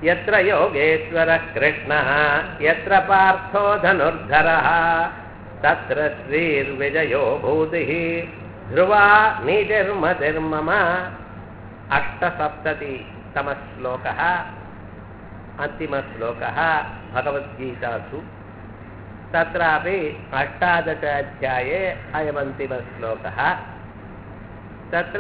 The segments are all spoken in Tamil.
यत्र योगेश्वरः कृष्णः यत्र पार्थो धनुर्धरः तत्र श्रीर्विजयो भूतिः ध्रुवा नीतिर्मतिर्मम। 870तमः श्लोकः अन्तिमश्लोकः भगवद्गीतासु। तत्रापि 18 अध्याये अयमन्तिमश्लोकः। तत्र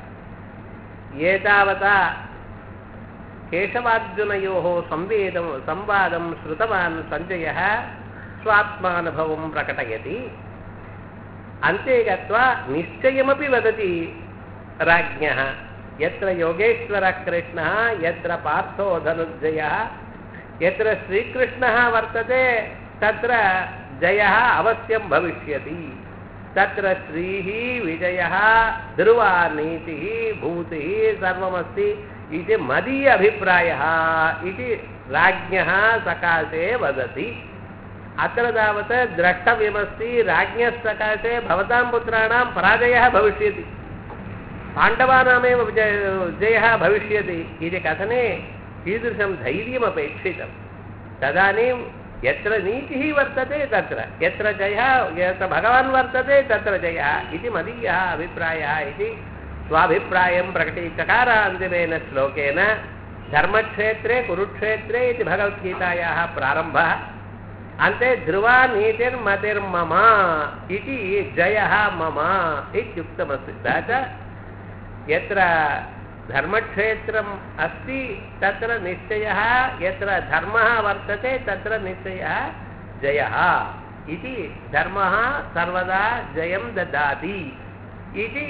एतावता केशवार्जुनयोः संवादं श्रुतवान् सञ्जयः स्वात्मानुभवं प्रकटयति। अन्ते गत्वा निश्चयमपि वदति राज्ञः यत्र योगेश्वरः कृष्णः यत्र पार्थो धनुर्जयः यत्र श्रीकृष्णः वर्तते तत्र जयः अवश्यं भविष्यति। तत्र श्रीः विजयः ध्रुवा नीतिः भूतिः सर्वमस्ति इति मदीय अभिप्रायः इति राज्ञः सकाशे वदति। अत्र तावत् द्रष्टव्यमस्ति राज्ञः सकाशे भवतां पुत्राणां पराजयः भविष्यति, पाण्डवानामेव जयः भविष्यति इति कथने कीदृशं धैर्यमपेक्षितं। तदानीं यत्र नीतिः वर्तते तत्र यत्र जयः यत्र भगवान् वर्तते तत्र जयः इति मदीयः अभिप्रायः इति स्वाभिप्रायं प्रकटीचकार अन्तिमेन श्लोकेन। धर्मक्षेत्रे कुरुक्षेत्रे इति भगवद्गीतायाः प्रारम्भः। अन्ते ध्रुवा नीतिर्मतिर्मम इति जयः मम इत्युक्तमस्ति। च यत्र धर्मक्षेत्रम् अस्ति तत्र निश्चयः यत्र धर्मः वर्तते तत्र निश्चयः जयः इति धर्मः सर्वदा जयं ददाति इति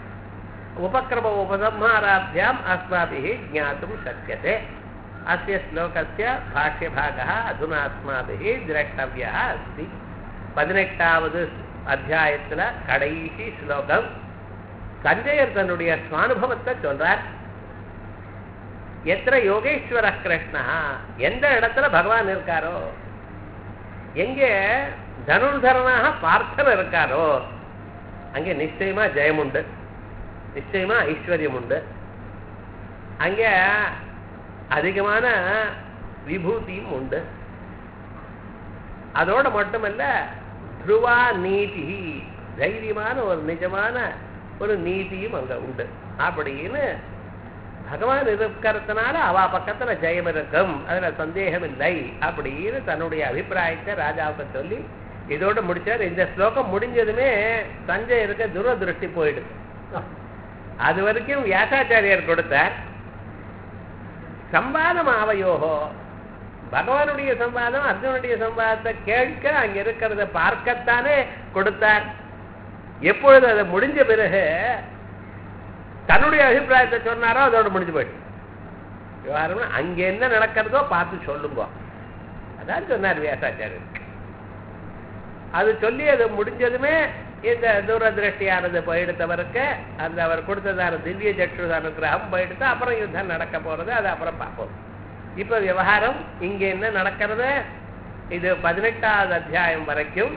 उपक्रमोपसंहाराभ्याम् अस्माभिः ज्ञातुं शक्यते। अस्य श्लोकस्य भाष्यभागः अधुना अस्माभिः द्रष्टव्यः अस्ति। 18வது அத்தியாயத்துல கடைசி ஸ்லோகம் சஞ்சயர் தன்னுடைய சுவானுபவத்தை சொல்றார். எத்திர யோகேஸ்வர கிருஷ்ணா, எந்த இடத்துல பகவான் இருக்காரோ, எங்கே தனுர்தரனாக பார்த்தன் இருக்காரோ அங்கே நிச்சயமா ஜெயம் உண்டு, நிச்சயமா ஐஸ்வர்யம் உண்டு, அங்கே அதிகமான விபூதியும் உண்டு. அதோட மட்டுமல்ல த்ருவா நீதி, தைரியமான ஒரு நிஜமான ஒரு நீதியும் அங்க உண்டு. அப்படின்னு பகவான் இருக்கிறதுனால அவ பக்கத்துல ஜெயம் இருக்கும், அதுல சந்தேகம் இல்லை அப்படின்னு தன்னுடைய அபிப்பிராயத்தை ராஜாவுக்கு சொல்லி இதோட முடிச்சார். இந்த ஸ்லோகம் முடிஞ்சதுமே சஞ்சயருக்கு துரதிருஷ்டி போயிடுது. அது வரைக்கும் வியாசாச்சாரியர் கொடுத்தார். சம்பாதம் ஆவையோகோ, பகவானுடைய சம்பாதம் அர்ஜுனுடைய சம்பாதத்தை கேட்க அங்க இருக்கிறத பார்க்கத்தானே கொடுத்தார். எப்பொழுது அதை முடிஞ்ச பிறகு தன்னுடைய அபிப்பிராயத்தை சொன்னாரோ அதோட முடிஞ்சு போயிட்டு விவகாரம் அங்க என்ன நடக்கிறதோ பார்த்து சொல்லுங்க, அதான் சொன்னார் வியாசாச்சாரியர். அது சொல்லி அது முடிஞ்சதுமே இந்த தூரதிருஷ்டியானது போயிடுத்தவருக்கு அந்த அவர் கொடுத்ததான திவ்ய சக்ஷுதான கிரகம் போயிடுத்து. அப்புறம் யுத்தம் நடக்க போறது, அது அப்புறம் பார்ப்போம். இப்ப விவகாரம் இங்க என்ன நடக்கிறது, இது 18வது அத்தியாயம் வரைக்கும்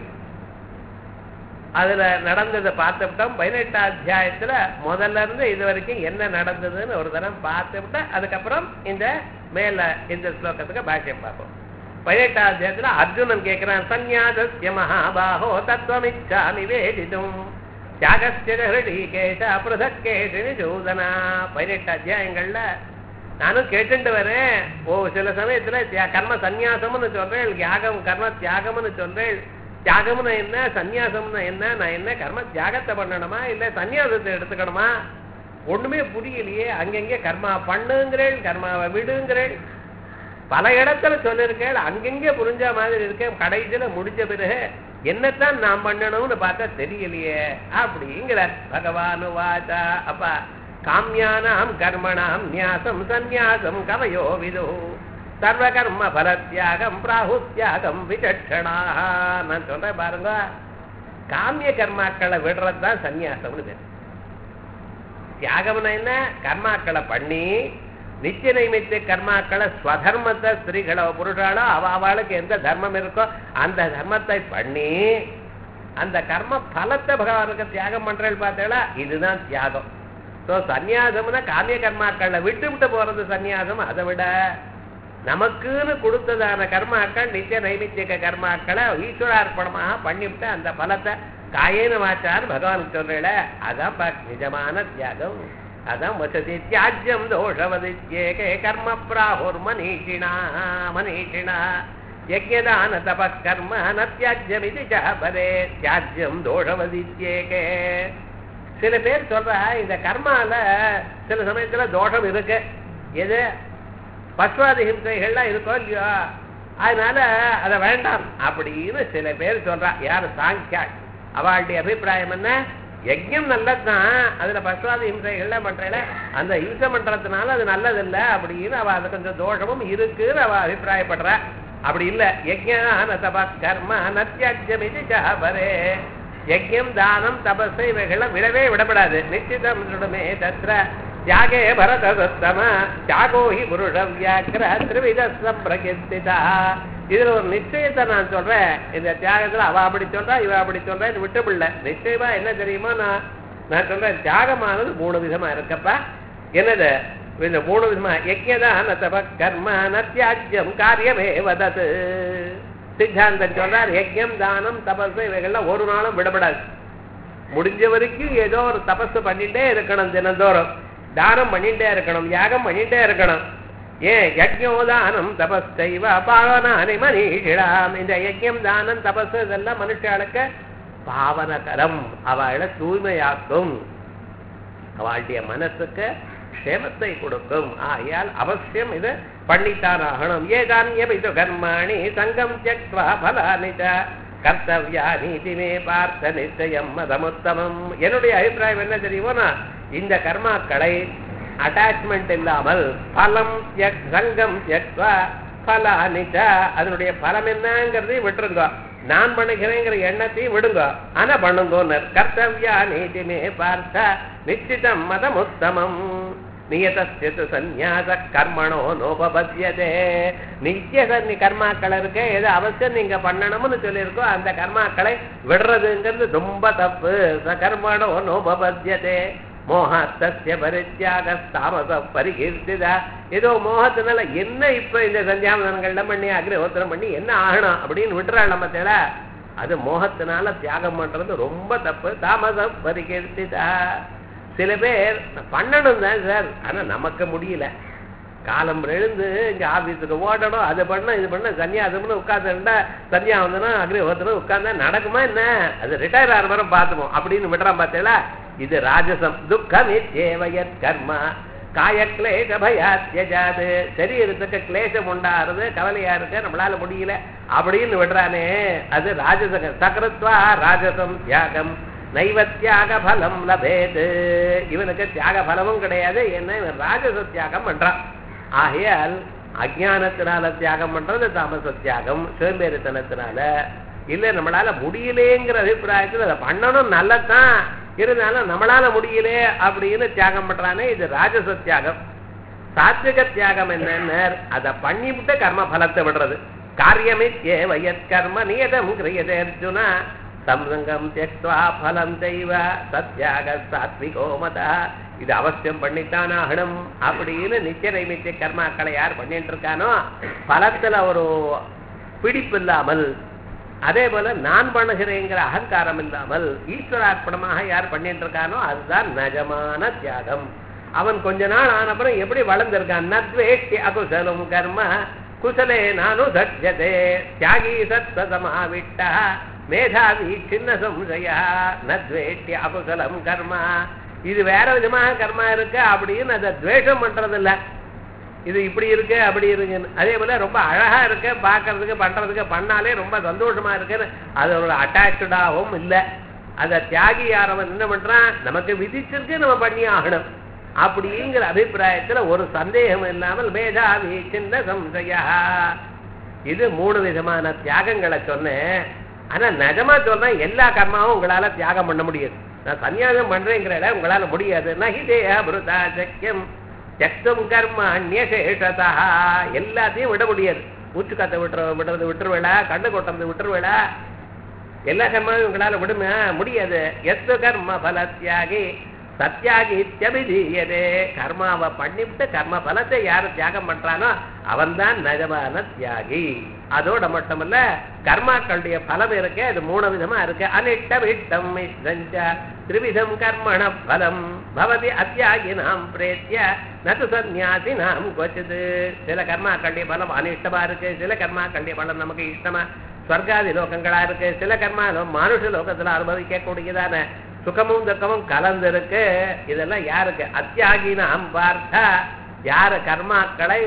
அதுல நடந்ததை பார்த்துவிட்டோம். 18வது அத்தியாயத்துல முதல்ல இருந்து இது வரைக்கும் என்ன நடந்ததுன்னு ஒரு தரம் பார்த்துவிட்டா அதுக்கப்புறம் இந்த மேல இந்த ஸ்லோகத்துக்கு பாஷ்யம் பார்ப்போம். 18வது அத்தியாயத்துல அர்ஜுனன் கேட்கிறான், சந்நியாசஸ்ய மகாபாஹோ தத்துவமிச்சாமி வேதிதும் தியாகஸ்ய ஹிருடீகேஷ ப்ருதக்கேஷி நிசூதனா. 18 அத்தியாயங்கள்ல நானும் கேட்டுட்டு வரேன். சில சமயத்துல கர்ம சந்நியாசம்னு சொல்றேன், தியாகம் கர்ம தியாகம்னு சொல்றேன். தியாகம்னு என்ன, சந்நியாசம்னு என்ன, நான் என்ன கர்ம தியாகத்தை பண்ணணுமா இல்ல சந்நியாசத்தை எடுத்துக்கணுமா, ஒண்ணுமே புரியலையே. அங்கங்கே கர்மா பண்ணுங்கிறேன், கர்மாவை விடுங்கிறேன், பல இடத்துல சொல்லிருக்கேன், அங்கங்கே புரிஞ்ச மாதிரி இருக்கேன். கடைசியில முடிஞ்ச பிறகு என்னத்தான் நாம் பண்ணணும்னு பார்த்தா தெரியலையே அப்படிங்கிறார் பகவானு வாச்சா. அப்பா காமியானாம் கர்மணாம் நியாசம் சந்நியாசம் கவயோ விது சர்வ கர்ம பலத்தியாகம் பிராஹுத்தியாகம் விசட்சணாக. நான் சொல்றேன் பாருங்க, காமிய கர்மாக்களை விடுறதுதான் சந்நியாசம்னு பேர். தியாகம்னா என்ன, கர்மாக்களை பண்ணி நித்திய நைமித்த கர்மாக்களை ஸ்வதர்மத்தை ஸ்திரீகளோ புருஷாலோ அவளுக்கு எந்த தர்மம் இருக்கோ அந்த தர்மத்தை பண்ணி அந்த கர்ம பலத்தை பகவானுக்கு தியாகம் பண்றேன்னு பார்த்தீங்களா, இதுதான் தியாகம். ஸோ சந்நியாசம்னா காமிய கர்மாக்களை விட்டு விட்டு போறது சந்நியாசம். அதை விட நமக்குன்னு கொடுத்ததான கர்மாக்கள் நித்திய நைமித்திய கர்மாக்களை ஈஸ்வரார்ப்பணமாக பண்ணிவிட்டு அந்த பலத்தை காயேன வாச்சான்னு பகவானுக்கு சொல்றேல அதான் நிஜமான தியாகம். அதான் வசதி தியாஜ்யம் தோஷவதித்யேகே கர்ம பிராஹுர் மனீஷிணா மனீஷிணா யஜ்ஞதான தப கர்ம நத்யாஜ்யமிதி ஜபரே தியாஜ்யம் தோஷவதித்யேகே. சில பேர் சொல்றா இந்த கர்மால சில சமயத்துல தோஷம் இருக்கு, எது பஸ்வாதி ஹிம்சைகள்லாம் இருக்கோ இல்லையோ, அதனால அதை வேண்டாம் அப்படின்னு சில பேர் சொல்றா. யாரு சாங்கியா, அவளுடைய அபிப்பிராயம் என்ன, யஜ்யம் நல்லதுதான், அதுல பஸ்வாதி ஹிம்சைகள்லாம் பண்றேல அந்த ஹிம்சை பண்றதுனால அது நல்லதில்லை அப்படின்னு அவ அது கொஞ்சம் தோஷமும் இருக்குன்னு அவ அபிப்பிராயப்படுற. அப்படி இல்ல, யஜ்ஞான தப கர்ம நத்யாஜ்யமிதி ஜபரே. யஜ்யம் தானம் தபஸ் இவைகள்லாம் விடவே விடப்படாது. நிச்சிதம் சுடுமே தத்ர தியாகே பரதோத்தம தியாகோ ஹி புருஷ வியாக்கிர திரிவிதம் பிரகிருதிதா. இதுல ஒரு நிச்சயத்தை நான் சொல்றேன். இந்த தியாகத்துல அவ அப்படி சொல்றா இவ அப்படி சொல்றேன் விட்டுபில்ல. நிச்சயமா என்ன தெரியுமா, நான் சொல்றேன் தியாகமானது 3 விதமா இருக்கப்பா. என்னது இந்த 3 விதமா? யஜ்ஞதான தப கர்ம நத்யாஜ்யம் காரியமே வதது. சித்தாந்தம் சொல்றார் யஜ்யம் தானம் தபஸ் இவைகள்லாம் ஒரு நாளும் விடப்படாது. முடிஞ்ச வரைக்கும் ஏதோ ஒரு தபஸ் பண்ணிட்டே இருக்கணும், தினந்தோறும் தானம் பண்ணிட்டே இருக்கணும், யாகம் பண்ணிட்டே இருக்கணும். ஏன் யஜ்ஞோதானம் தபஸ்தைவ பாவனானி மனீஷிடாம். இந்த யஜ்யம் தானம் தபஸ் இதெல்லாம் மனுஷாளுக்கு பாவனகரம், அவளை தூய்மையாக்கும், அவளுடைய மனசுக்கு க்ஷேமத்தை கொடுக்கும். ஆகையால் அவசியம் இது பண்ணித்தான் ஆகணும். ஏதான்யமிது கர்மாணி சங்கம் த்யக்த்வா பலானி ச கர்த்தவ்யானீதி மே பார்த்த நிச்சயம் மதமுத்தமம். என்னுடைய அபிப்பிராயம் என்ன தெரியுமோனா, இந்த கர்மாக்களை அட்டாச்மெண்ட் இல்லாமல் பலம் சங்கம் த்யக்த்வா பலானி ச அதனுடைய பலம் என்னங்கிறதையும் விட்டுருங்க, நான் பண்ணுகிறேங்கிற எண்ணத்தையும் விடுங்க, ஆனா பண்ணுங்க. கர்த்தவ்யானீதி மே பார்த்த நிச்சிதம் மதமுத்தமம். நியதஸ்ய சந்நியாச கர்மணோ நோபபத்யதே. நித்திய கர்மாக்கள் இருக்க எது அவசியம் நீங்க பண்ணணும்னு சொல்லியிருக்கோ அந்த கர்மாக்களை விடுறதுங்கிறது ரொம்ப தப்பு. ச கர்மணோ நோபபத்யதே மோகத்தஸ்ய பரித்யாக தாமச பரிகீர்த்திதா. ஏதோ மோகத்தினால என்ன இப்ப இந்த சந்தியாவதனங்கள்லாம் பண்ணி அக்னிஹோத்திரம் பண்ணி என்ன ஆகணும் அப்படின்னு விட்டுறாள் நம்ம தேட. அது மோகத்தினால தியாகம் பண்றது ரொம்ப தப்பு. தாமச பரிகீர்த்திதா. சில பேர் பண்ணணும் தான் சார், ஆனா நமக்கு முடியல. காலம் எழுந்து இங்க ஆபீஸுக்கு ஓடணும், அது பண்ண இது பண்ண சன்னியாசம்னு உட்கார்ந்துட்டா சன்னியாவந்தனம் அக்னிஹோத்திரம் உட்கார்ந்தா நடக்குமா என்ன? அது ரிட்டையர் ஆகிற மாதிரி பார்த்துப்போம் அப்படின்னு விடுறான். பார்த்தீங்களா, இது ராஜசம். துக்கமித்யேவயத் கர்மா காய கிளேஷ பயாத்யஜாது. சரீரத்துக்கு கிளேசம் உண்டாகிறது, கவலையா இருக்கு, நம்மளால முடியல அப்படின்னு விடுறானே, அது ராஜசம். சக்ரத்வா ராஜசம் தியாகம் நைவ தியாக பலம் லபேது. இவனுக்கு தியாக பலமும் கிடையாது, என்ன இவன் ராஜச தியாகம் பண்றான். ஆகையால் அஜானத்தினால தியாகம் பண்றது தாமச தியாகம், சோம்பேறித்தனத்தினால இல்ல. நம்மளால முடியலேங்கிற அபிப்பிராயத்தில் அதை பண்ணணும் நல்லதான், இருந்தாலும் நம்மளால முடியலே அப்படின்னு தியாகம் பண்றானே, இது ராஜச தியாகம். சாத்விக தியாகம் என்னன்னு அதை பண்ணிவிட்டு கர்ம பலத்தை விடுறது. காரியமித்யே வயத் கர்ம நியதம் கிரியதே அர்ஜுனா சம்சங்கம் தியக்த்வா பலம் தெய்வ சத்யாக சாத்விகோ மதா. இது அவசியம் பண்ணித்தான் ஆகணும் அப்படின்னு நித்திய நைமித்திய கர்மாக்களை யார் பண்ணிட்டு இருக்கானோ பலத்துல ஒரு பிடிப்பு இல்லாமல், அதே போல நான் பண்ணுகிறேங்கிற அகங்காரம் இல்லாமல் ஈஸ்வரார்ப்பணமாக யார் பண்ணிட்டு இருக்கானோ அதுதான் நிஜமான தியாகம். அவன் கொஞ்ச நாள் ஆனப்புறம் எப்படி வளர்ந்திருக்கான். நத்வேஷ்டி அகுசலம் கர்ம குசலே நானு தட்சதே தியாகி சத்சமாவிட்டா மேதாவி சின்ன சம்சயா நத்வேஷ்டி அகுசலம் கர்மா. இது வேற விதமாக கர்மா இருக்கு அப்படின்னு அதை துவேஷம் பண்றதில்ல, இது இப்படி இருக்கு அப்படி இருக்குன்னு. அதே போல ரொம்ப அழகா இருக்கு பார்க்கறதுக்கு பண்றதுக்கு, பண்ணாலே ரொம்ப சந்தோஷமா இருக்குன்னு அதோட அட்டாச்சாகவும் இல்லை. அந்த தியாகி யாரவன் என்ன பண்றான், நமக்கு விதிச்சிருக்கு நம்ம பண்ணி ஆகணும் அப்படிங்கிற அபிப்பிராயத்துல ஒரு சந்தேகம் இல்லாமல் மேதாவி சின்ன சம்சயா. இது 3 விதமான தியாகங்களை சொன்னேன். ஆனா நிஜமா சொன்னா எல்லா கர்மாவும் உங்களால தியாகம் பண்ண முடியாது. நான் சன்னியாசம் பண்றேங்கிற உங்களால முடியாது. நஹிதேயம் தியக்தும் கர்ம அந்நியசேஷதா. எல்லாத்தையும் விட முடியாது. மூச்சு காத்த விடுறது விட்டுருவேளா, கண்ணு கொட்டுறது விட்டுருவேளா, எல்லா கர்மாவும் உங்களால விடுமா முடியாது. எத்து கர்ம பல தியாகி சத்யாகித்யபிதீயதே. கர்மாவை பண்ணிவிட்டு கர்ம பலத்தை யாரு தியாகம் பண்றானோ அவன்தான் நிஜமான தியாகி. அதோட மட்டுமல்ல, கர்மாக்களுடைய பலம் இருக்கே அது 3 விதமா இருக்கு. அனிட்டம் இட்டம் இஷ்டஞ்ச திரிவிதம் கர்மண பலம் பவதி அத்தியாகினாம் பிரேத்ய நது சந்நியாசினாம் கொச்சது. சில கர்மாக்களுடைய பலம் அனிஷ்டமா இருக்கு, சில கர்மாக்களுடைய பலம் நமக்கு இஷ்டமா ஸ்வர்காதி லோகங்களா இருக்கு, சில கர்மா மனுஷ லோகத்துல அனுபவிக்க கூடியதான சுகமும் துக்கமும் கலந்து இருக்கு. இதெல்லாம் யாருக்கு? அத்தியாகினாம் பார்த்தா யாரு கர்மாக்களை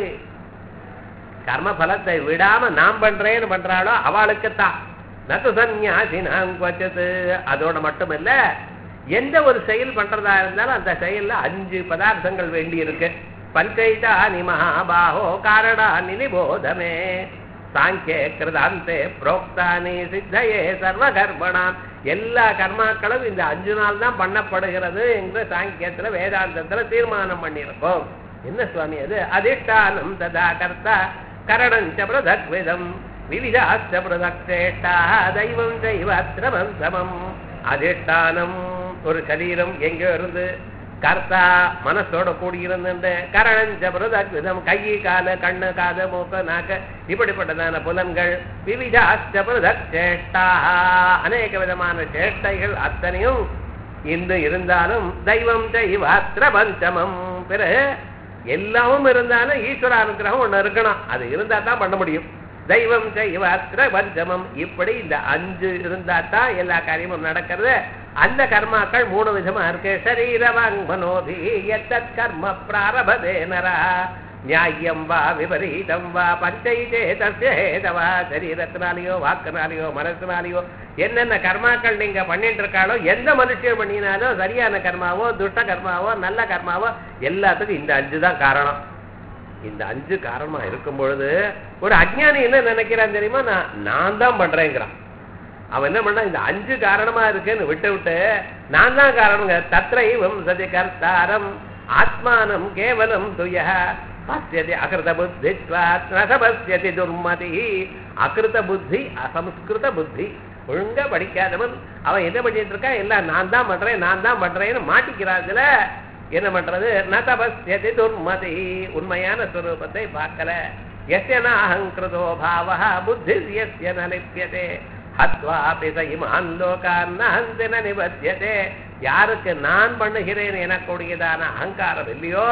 கர்ம பலத்தை விடாம நாம் பண்றேன்னு பண்றாளோ அவளுக்குத்தான். நது சந்நியாசினாம் கொச்சது. அதோட மட்டும் இல்ல, எந்த ஒரு செயல் பண்றதா இருந்தாலும் அந்த செயல்ல 5 பதார்த்தங்கள் வேண்டி இருக்கு. பஞ்சைதா நிமஹாபாஹோ காரணா நிபோதமே சாங்கிய கிருதாந்தே புரோக்தானி சித்தையே சர்வ கர்மணாம். எல்லா கர்மாக்களும் இந்த 5 நாள் தான் பண்ணப்படுகிறது என்று சாங்கியத்துல வேதாந்தத்துல தீர்மானம் பண்ணியிருக்கோம். என்ன சுவாமி அது? அதிஷ்டானம் ததா கர்த்தா கரணஞ்ச பிரதக்விதம் விவிதாச்ச பிரதக்ஷேஷ்டா தெய்வம் தெய்வாத்திரமம் சமம். அதிஷ்டானம் ஒரு சரீரம் எங்க இருந்து, கர்த்தா மனசோட கூடியிருந்து, கரணஞ்ச பிரதக்விதம் கை கால கண்ணு காது மூக்கு நாக்கு இப்படிப்பட்டதான புலன்கள், விவிதாச்ச பிரதக்ஷேஷ்டா அநேக விதமான சேஷ்டைகள் அத்தனையும் இந்த இருந்தாலும் தெய்வம் தெய்வாத்திர பஞ்சமம். பிறகு எல்லாமும் இருந்தாலும் ஈஸ்வர அனுகிரகம் ஒண்ணு இருக்கணும். அது இருந்தா தான் பண்ண முடியும். தெய்வம் தெய்வாத்திர பஞ்சமம். இப்படி இந்த 5 இருந்தா தான் எல்லா காரியமும் நடக்கிறது. அந்த கர்மாக்கள் 3 விதமா இருக்கு. சரீரவாங் மனோபி யத்தத் கர்ம பிராரபதே நரா நியாயம் வா விபரீதம் வா பஞ்சைதே தஸ்ய ஹேதவா. சரீரத்தினாலேயோ வாக்குனாலேயோ மனசினாலேயோ என்னென்ன கர்மாக்கள் நீங்க பண்ணிட்டு இருக்காளோ, எந்த மனுஷன் பண்ணினாலும் சரியான கர்மாவோ துஷ்ட கர்மாவோ நல்ல கர்மாவோ எல்லாத்துக்கும் இந்த 5 தான் காரணம். இந்த 5 காரணமா இருக்கும் பொழுது ஒரு அஜ்ஞானி என்ன நினைக்கிறான் தெரியுமா? நான் தான் பண்றேங்கிறான். அவன் என்ன பண்ணா, இந்த 5 காரணமா இருக்குன்னு விட்டு நான் தான் காரணங்க. தத்ரைவம் சதி கர்த்தாரம் ஆத்மானம் கேவலம் துய பஸ்யதி அகிருத புத்தித்வாத் நசபஸ்யதி துர்மதி. அகிருத புத்தி அசம்ஸ்கிருத புத்தி. ஒழுங்கா படிக்காதவன் அவன் என்ன பண்ணிட்டு இருக்கா, எல்லாம் நான் தான் பண்றேன்னு மாட்டிக்கிறாங்கல. என்ன பண்றது? நதபஸ்யதி துர்மதி. உண்மையான ஸ்வரூபத்தை பார்க்கல. யஸ்ய நாஹங்கிருதோ பாவஹ புத்திஸ்ய ந லிப்யதே ஹத்வாபி சயிமான் லோகான் நஹந்தி ந நிபத்யதே. யாருக்கு நான் பண்ணுகிறேன் எனக்கூடியதான அகங்காரம் இல்லையோ,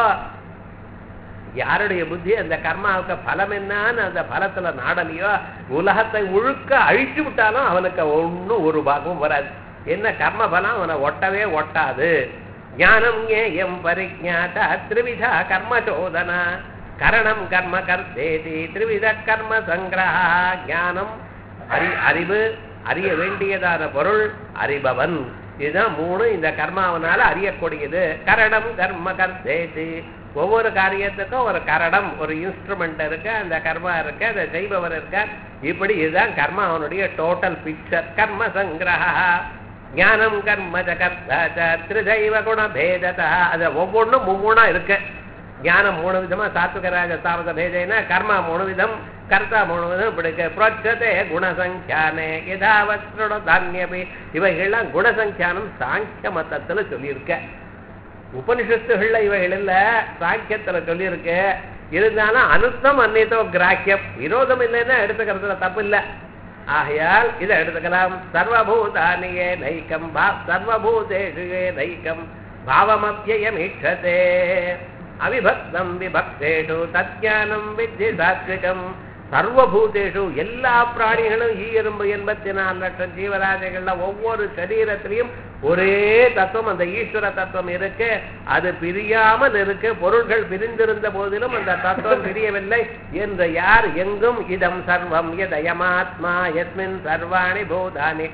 யாருடைய புத்தி அந்த கர்மாவுக்கு பலம் என்னன்னு அந்த பலத்துல நாடலையோ, உலகத்தை முழுக்க அழிச்சு விட்டாலும் அவனுக்கு ஒன்னும் ஒரு பாகமும் வராது. என்ன கர்ம பலம் அவனை ஒட்டவே ஒட்டாது. ஞானம் ஏயம் பரிஜ்ஞாதா த்ரிவிதா கர்ம சோதனா கரணம் கர்ம கர்த்தேதி த்ரிவித கர்ம சங்கிரஹா. ஞானம் அறிவு, அறிய வேண்டியதான பொருள், அறிபவன். இதுதான் 3 இந்த கர்மாவனால அறியக்கூடியது. கரணம் கர்ம கர்த்தேதி. ஒவ்வொரு காரியத்துக்கும் ஒரு கரணம், ஒரு இன்ஸ்ட்ருமெண்ட் இருக்கு, அந்த கர்மா இருக்கு, அதை செய்பவர் இருக்கார். இப்படி இதுதான் கர்மா அவனுடைய டோட்டல் பிக்சர். கர்ம சங்கிரஹா ஞானம் கர்ம கர்த்தா திரிதைவ குண பேததா. அது ஒவ்வொன்றும் 3 இருக்கு. ஞானம் 3 விதமா, சாத்விக ராஜ தாமத பேதேன. கர்மா 3 விதம், கர்த்தா 3 விதம். இப்படி புரோச்சதே குணசங்கியானே யதாவத்ருட தானியபி. இவைகள்லாம் குணசங்கியானம் சாங்கிய மதத்துல சொல்லியிருக்க. உபனிஷத்துகள்ல இவைகள் இல்ல, சாங்கியத்துல சொல்லியிருக்கு. இருந்தாலும் அனுத்தம் அந்நியத்தோ கிராக்கியம், விரோதம் இல்லைன்னா எடுத்துக்கிறதுல தப்பு இல்லை. ஆகையால் இதை எடுத்துக்கலாம். சர்வபூதானியே நைக்கம் சர்வபூதேஷு நைக்கம் பாவமப்யயம் ஈட்சதே அவிபக்தம் விபக்தேஷு தத்ஞானம் வித்தி சாத்விகம். சர்வபூதேஷு எல்லா பிராணிகளும் ஈரும்பு 84 லட்சம் ஜீவராசிகள்ல ஒவ்வொரு சரீரத்திலையும் ஒரே தத்துவம், அந்த ஈஸ்வர தத்துவம் இருக்கு. அது பிரியாமல் இருக்கு. பொருள்கள் பிரிந்திருந்த போதிலும் அந்த தத்துவம் பிரியவில்லை என்று யார் எங்கும் இதம் சர்வம் யதயமாத்மா யஸ்மின் சர்வாணி பூதானி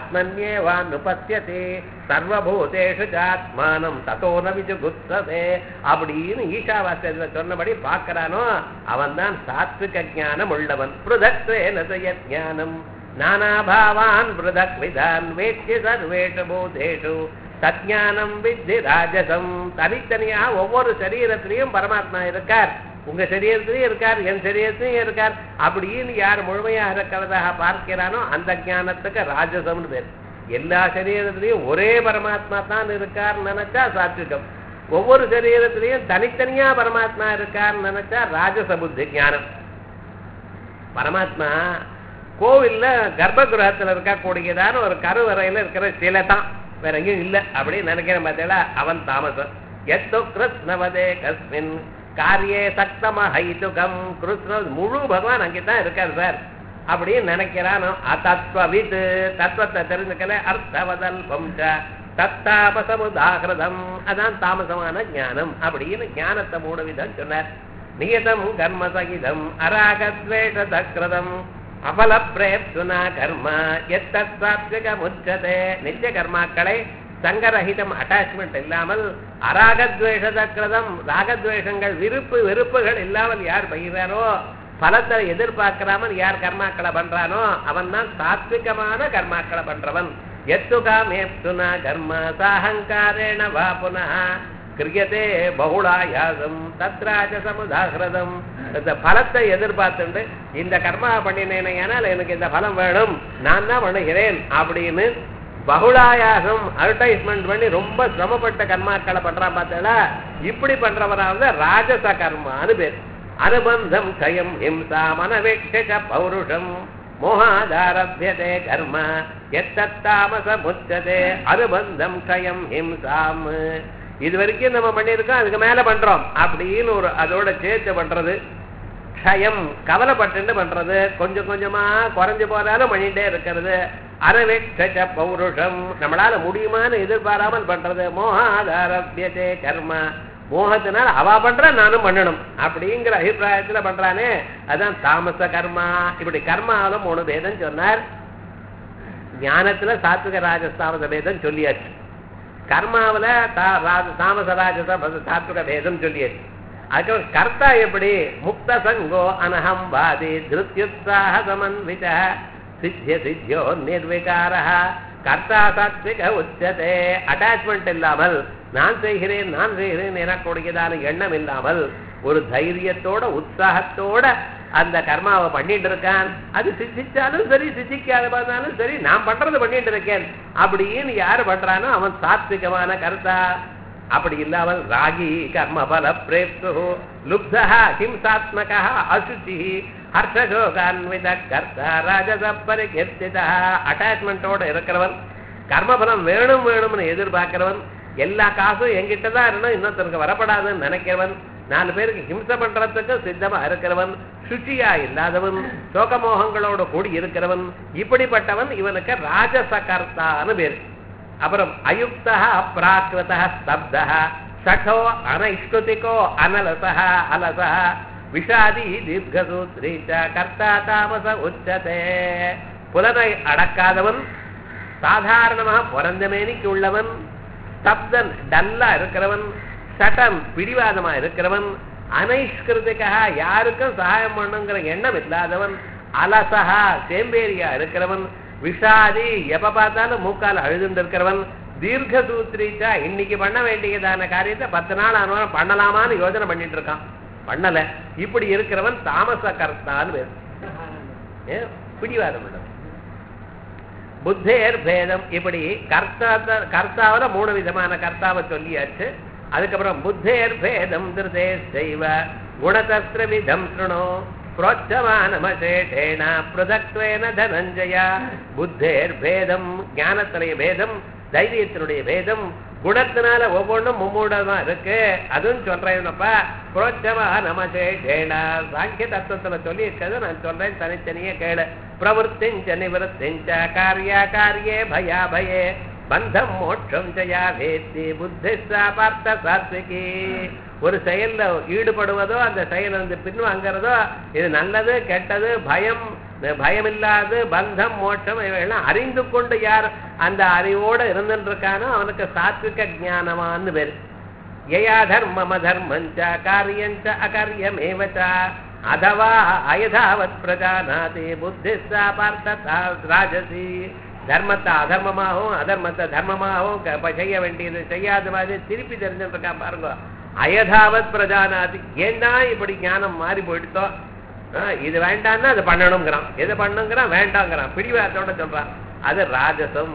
ஆத்மன்யேவானுபத்யதே சர்வபூதேஷு ஆத்மானம் ததோ ந விஜுகுப்சதே அப்படின்னு ஈஷாவாஸ்யத்துல சொன்னபடி பார்க்கிறானோ அவன் தான் சாத்விக ஞானம் உள்ளவன். பிருதக்த்வேன ஞானம் நானாபாவான் பிருதக் விதான் வேட்சி சர்வேஷு பூதேஷு தத்ஞானம் வித்தி ராஜசம். தனித்தனியா ஒவ்வொரு சரீரத்திலையும் பரமாத்மா இருக்கார். உங்க சரீரத்திலையும் இருக்கார், என் சரீரத்திலையும் இருக்கார். அப்படின்னு யார் முழுமையா இருக்கிறதாக பார்க்கிறானோ அந்த ஞானத்துக்கு ராஜசம்னு பேர். எல்லா சரீரத்திலையும் ஒரே பரமாத்மா தான் இருக்காருன்னு நினைச்சா சாத்விகம். ஒவ்வொரு சரீரத்திலையும் தனித்தனியா பரமாத்மா இருக்காருன்னு நினைச்சா ராஜச புத்தி ஞானம். பரமாத்மா கோவில்ல கர்ப்ப கிரகத்துல இருக்கா கூடியதான ஒரு கருவறையில இருக்கிற சிலை தான், வேற எங்கேயும் இல்லை அப்படின்னு நினைக்கிறேன். பார்த்தீங்களா, அவன் தாமசம். எத்தோ கிருஷ்ணவதே கஸ்மின் காரியே சக்தமஹைதுகம். கிருஷ்ண முழு பகவான் அங்கேதான் இருக்காரு சார் அப்படின்னு நினைக்கிறானோ. அத்தத்வவித் தத்துவத்தை தெரிஞ்சுக்கல. அர்த்தவதல்பம் தத்தாபசமுதாகிருதம், அதான் தாமசமான ஞானம் அப்படின்னு ஞானத்தை 3 விதம் சொன்னார். நியதம் கர்ம சகிதம் அராகத்வேஷதக்ரதம் அபல பிரேப்துனா கர்ம எத்தத்வாத்விகமுச்சதே. நித்திய கர்மாக்களை சங்கரஹிதம் அட்டாச்மெண்ட் இல்லாமல் அராகத்வேஷதக்ரதம் ராகத்வேஷங்கள் வெறுப்புகள் இல்லாமல் யார் பயிராரோ, பலத்தை எதிர்பார்க்கிறாமல் யார் கர்மாக்களை பண்றானோ அவன் தான் சாத்விகமான கர்மாக்களை பண்றவன். எத்துகாமேப்துனா கர்ம சாஹங்காரேண வா புனः கிரியதே பகுளாயாசம் தத்ராஜசமுதாகிருதம். இந்த பலத்தை எதிர்பார்த்துட்டு இந்த கர்மா பண்ணினேனால் எனக்கு இந்த பலம் வேணும், நான் தான் பண்ணுகிறேன் அப்படின்னு பகுளாயாசம் அட்வர்டைஸ்மெண்ட் பண்ணி ரொம்ப சிரமப்பட்ட கர்மாக்களை பண்றான். பார்த்தா இப்படி பண்றவராவது ராஜச கர்மான்னு பேர். அனுபந்தம் கயம் ஹிம்சா மனவேட்ச பௌருஷம் மோகாதாரபியதே கர்ம எத்தாமச முச்சதே. அனுபந்தம் கயம் ஹிம்சாம். இது வரைக்கும் நம்ம பண்ணியிருக்கோம், அதுக்கு மேல பண்றோம் அப்படின்னு ஒரு அதோட சேர்த்து பண்றது. க்ஷயம் கவலைப்பட்டு பண்றது, கொஞ்சம் கொஞ்சமா குறைஞ்சு போனாலும் பண்ணிட்டே இருக்கிறது. அனவேட்ச பௌருஷம் நம்மளால முடியுமான்னு எதிர்பாராமல் பண்றது. மோகாதாரபியதே கர்ம மோகத்தினால் அவா பண்ற நானும் பண்ணணும் அப்படிங்கிற அபிப்பிராயத்துல பண்றானே, அதான் தாமச கர்மா. இப்படி கர்மாவில 3 பேதம் சொன்னார். ஞானத்துல சாத்விக ராஜஸ்தாமச பேதம் சொல்லியாச்சு. கர்மாவில தாமச ராஜச சாத்விக பேதம் சொல்லியாச்சு. அதுக்கப்புறம் கர்த்தா எப்படி முக்த சங்கோ அனஹம்பாதி திருத்யுத்சாஹ சமன்வித சித்திய சித்தியோ நிர்விகார கர்த்தா சாத்விக உச்சதே. அட்டாச்மெண்ட் இல்லாமல் நான் செய்கிறேன் எனக்கு கொடுக்கிறதான எண்ணம் இல்லாமல் ஒரு தைரியத்தோட உற்சாகத்தோட அந்த கர்மாவை பண்ணிட்டு இருக்கான். அது சித்திச்சாலும் சரி சித்திக்காத பார்த்தாலும் சரி நான் பண்றது பண்ணிட்டு இருக்கேன் அப்படின்னு யாரு பண்றானோ அவன் சாத்விகமான கர்த்தா. அப்படி இல்லாமல் ராகி கர்ம பல பிரேப்து லுப்தா ஹிம்சாத்மகா அசுச்சி ஹர்ஷோகான்வித கர்த்தா ராஜச பரிகீர்த்திதா. அட்டாச்மெண்டோட இருக்கிறவன், கர்மபலம் வேணும்னு எதிர்பார்க்கிறவன், எல்லா காசும் என்கிட்டதான் இருக்கணும் இன்னொருத்தருக்கு வரப்படாதுன்னு நினைக்கிறவன், 4 பேருக்கு ஹிம்சை பண்றதுக்கு சித்தமா இருக்கிறவன், சுச்சியா இல்லாதவன், சோகமோகங்களோட கூடி இருக்கிறவன், இப்படிப்பட்டவன் இவனுக்கு ராஜசகர்த்தான்னு பேரு. அப்புறம் அயுக்தா அப்ராக்ருதா ஸ்தப்தா சடோ அனைஷ்டுதிகோ அனலசா அலசா விஷாதி தீர்க்கசூத்ரி கர்த்தா தாமச உச்சதே. புலனை அடக்காதவன், சாதாரணமாக பிறந்த மேனிக்கு உள்ளவன், ஸ்தப்தன் டல்லா இருக்கிறவன், சட்டம் பிடிவாதமா இருக்கிறவன், அனைஷ்கிருதிகா யாருக்கும் சகாயம் பண்ணுங்கிற எண்ணம் இல்லாதவன், அலசகா சேம்பேரியா இருக்கிறவன், விஷாதி எப்ப பார்த்தாலும் மூக்கால் அழுதுண்டு இருக்கிறவன், தீர்க்க சூத்ரீச்சா இன்னைக்கு பண்ண வேண்டியதான காரியத்தை 10 நாள் ஆனவன் பண்ணலாமான்னு யோசனை பண்ணிட்டு இருக்கான், பண்ணல. இப்படி இருக்கிறவன் தாமச கர்த்தான்னு பேர். பிடிவாதம் உள்ளவன். புத்தேர் பேதம். இப்படி கர்த்தாவில 3 விதமான கர்த்தாவை சொல்லியாச்சு. அதுக்கப்புறம் புத்தேர் பேதம் திருதே செய்வ குணதஸ்திர விதம் சுணோ புரோச்சமானமசேஷேன பிரதக்வேன தனஞ்சயா. புத்தேர் பேதம் ஞானத்தினுடைய பேதம், தைரியத்தினுடைய பேதம், குணத்தினால ஒவ்வொன்றும் மும்மூடமா இருக்கு. அதுவும் சொல்றேன்ப்பா. புரோச்சமானமசேஷேன சாங்கிய தத்துவத்துல சொல்லி இருக்கிறது நான் சொல்றேன், தனித்தனியே கேளு. பிரவருத்திஞ்ச நிவருத்திஞ்ச காரியா காரியே பயா பயே பந்தம் மோட்சம் ஜயா வேத்தி புத்திஸ்தா பார்த்த சாத்விகி. ஒரு செயல்ல ஈடுபடுவதோ அந்த செயல் வந்து பின்வாங்கிறதோ இது நல்லது கெட்டது பயமில்லாது பந்தம் மோட்சம் இவையெல்லாம் அறிந்து கொண்டு யார் அந்த அறிவோட இருந்துட்டு இருக்கானோ அவனுக்கு சாத்விக ஞானமான்னு பேரு. யயா தர்மம் அதர்மஞ்ச காரியஞ்ச அகாரியமேவச்ச அதவா அயதாவத் பிரஜானாதி புத்திஸ்தா பார்த்த ராஜசி. தர்மத்தை அதர்மமாகவும் அதர்மத்தை தர்மமாகவும் செய்ய வேண்டியது செய்யாத மாதிரி திருப்பி தெரிஞ்சுட்டு இருக்கான் பாருங்க. அயதாவத் பிரஜானாதி. ஏன்னா இப்படி ஞானம் மாறி போயிடுத்தோ, இது வேண்டான்னா அது பண்ணணுங்கிறான், எது பண்ணுங்கிறான் வேண்டாங்கிறான், பிடிவாதத்தோட சொல்றான். அது ராஜசம்.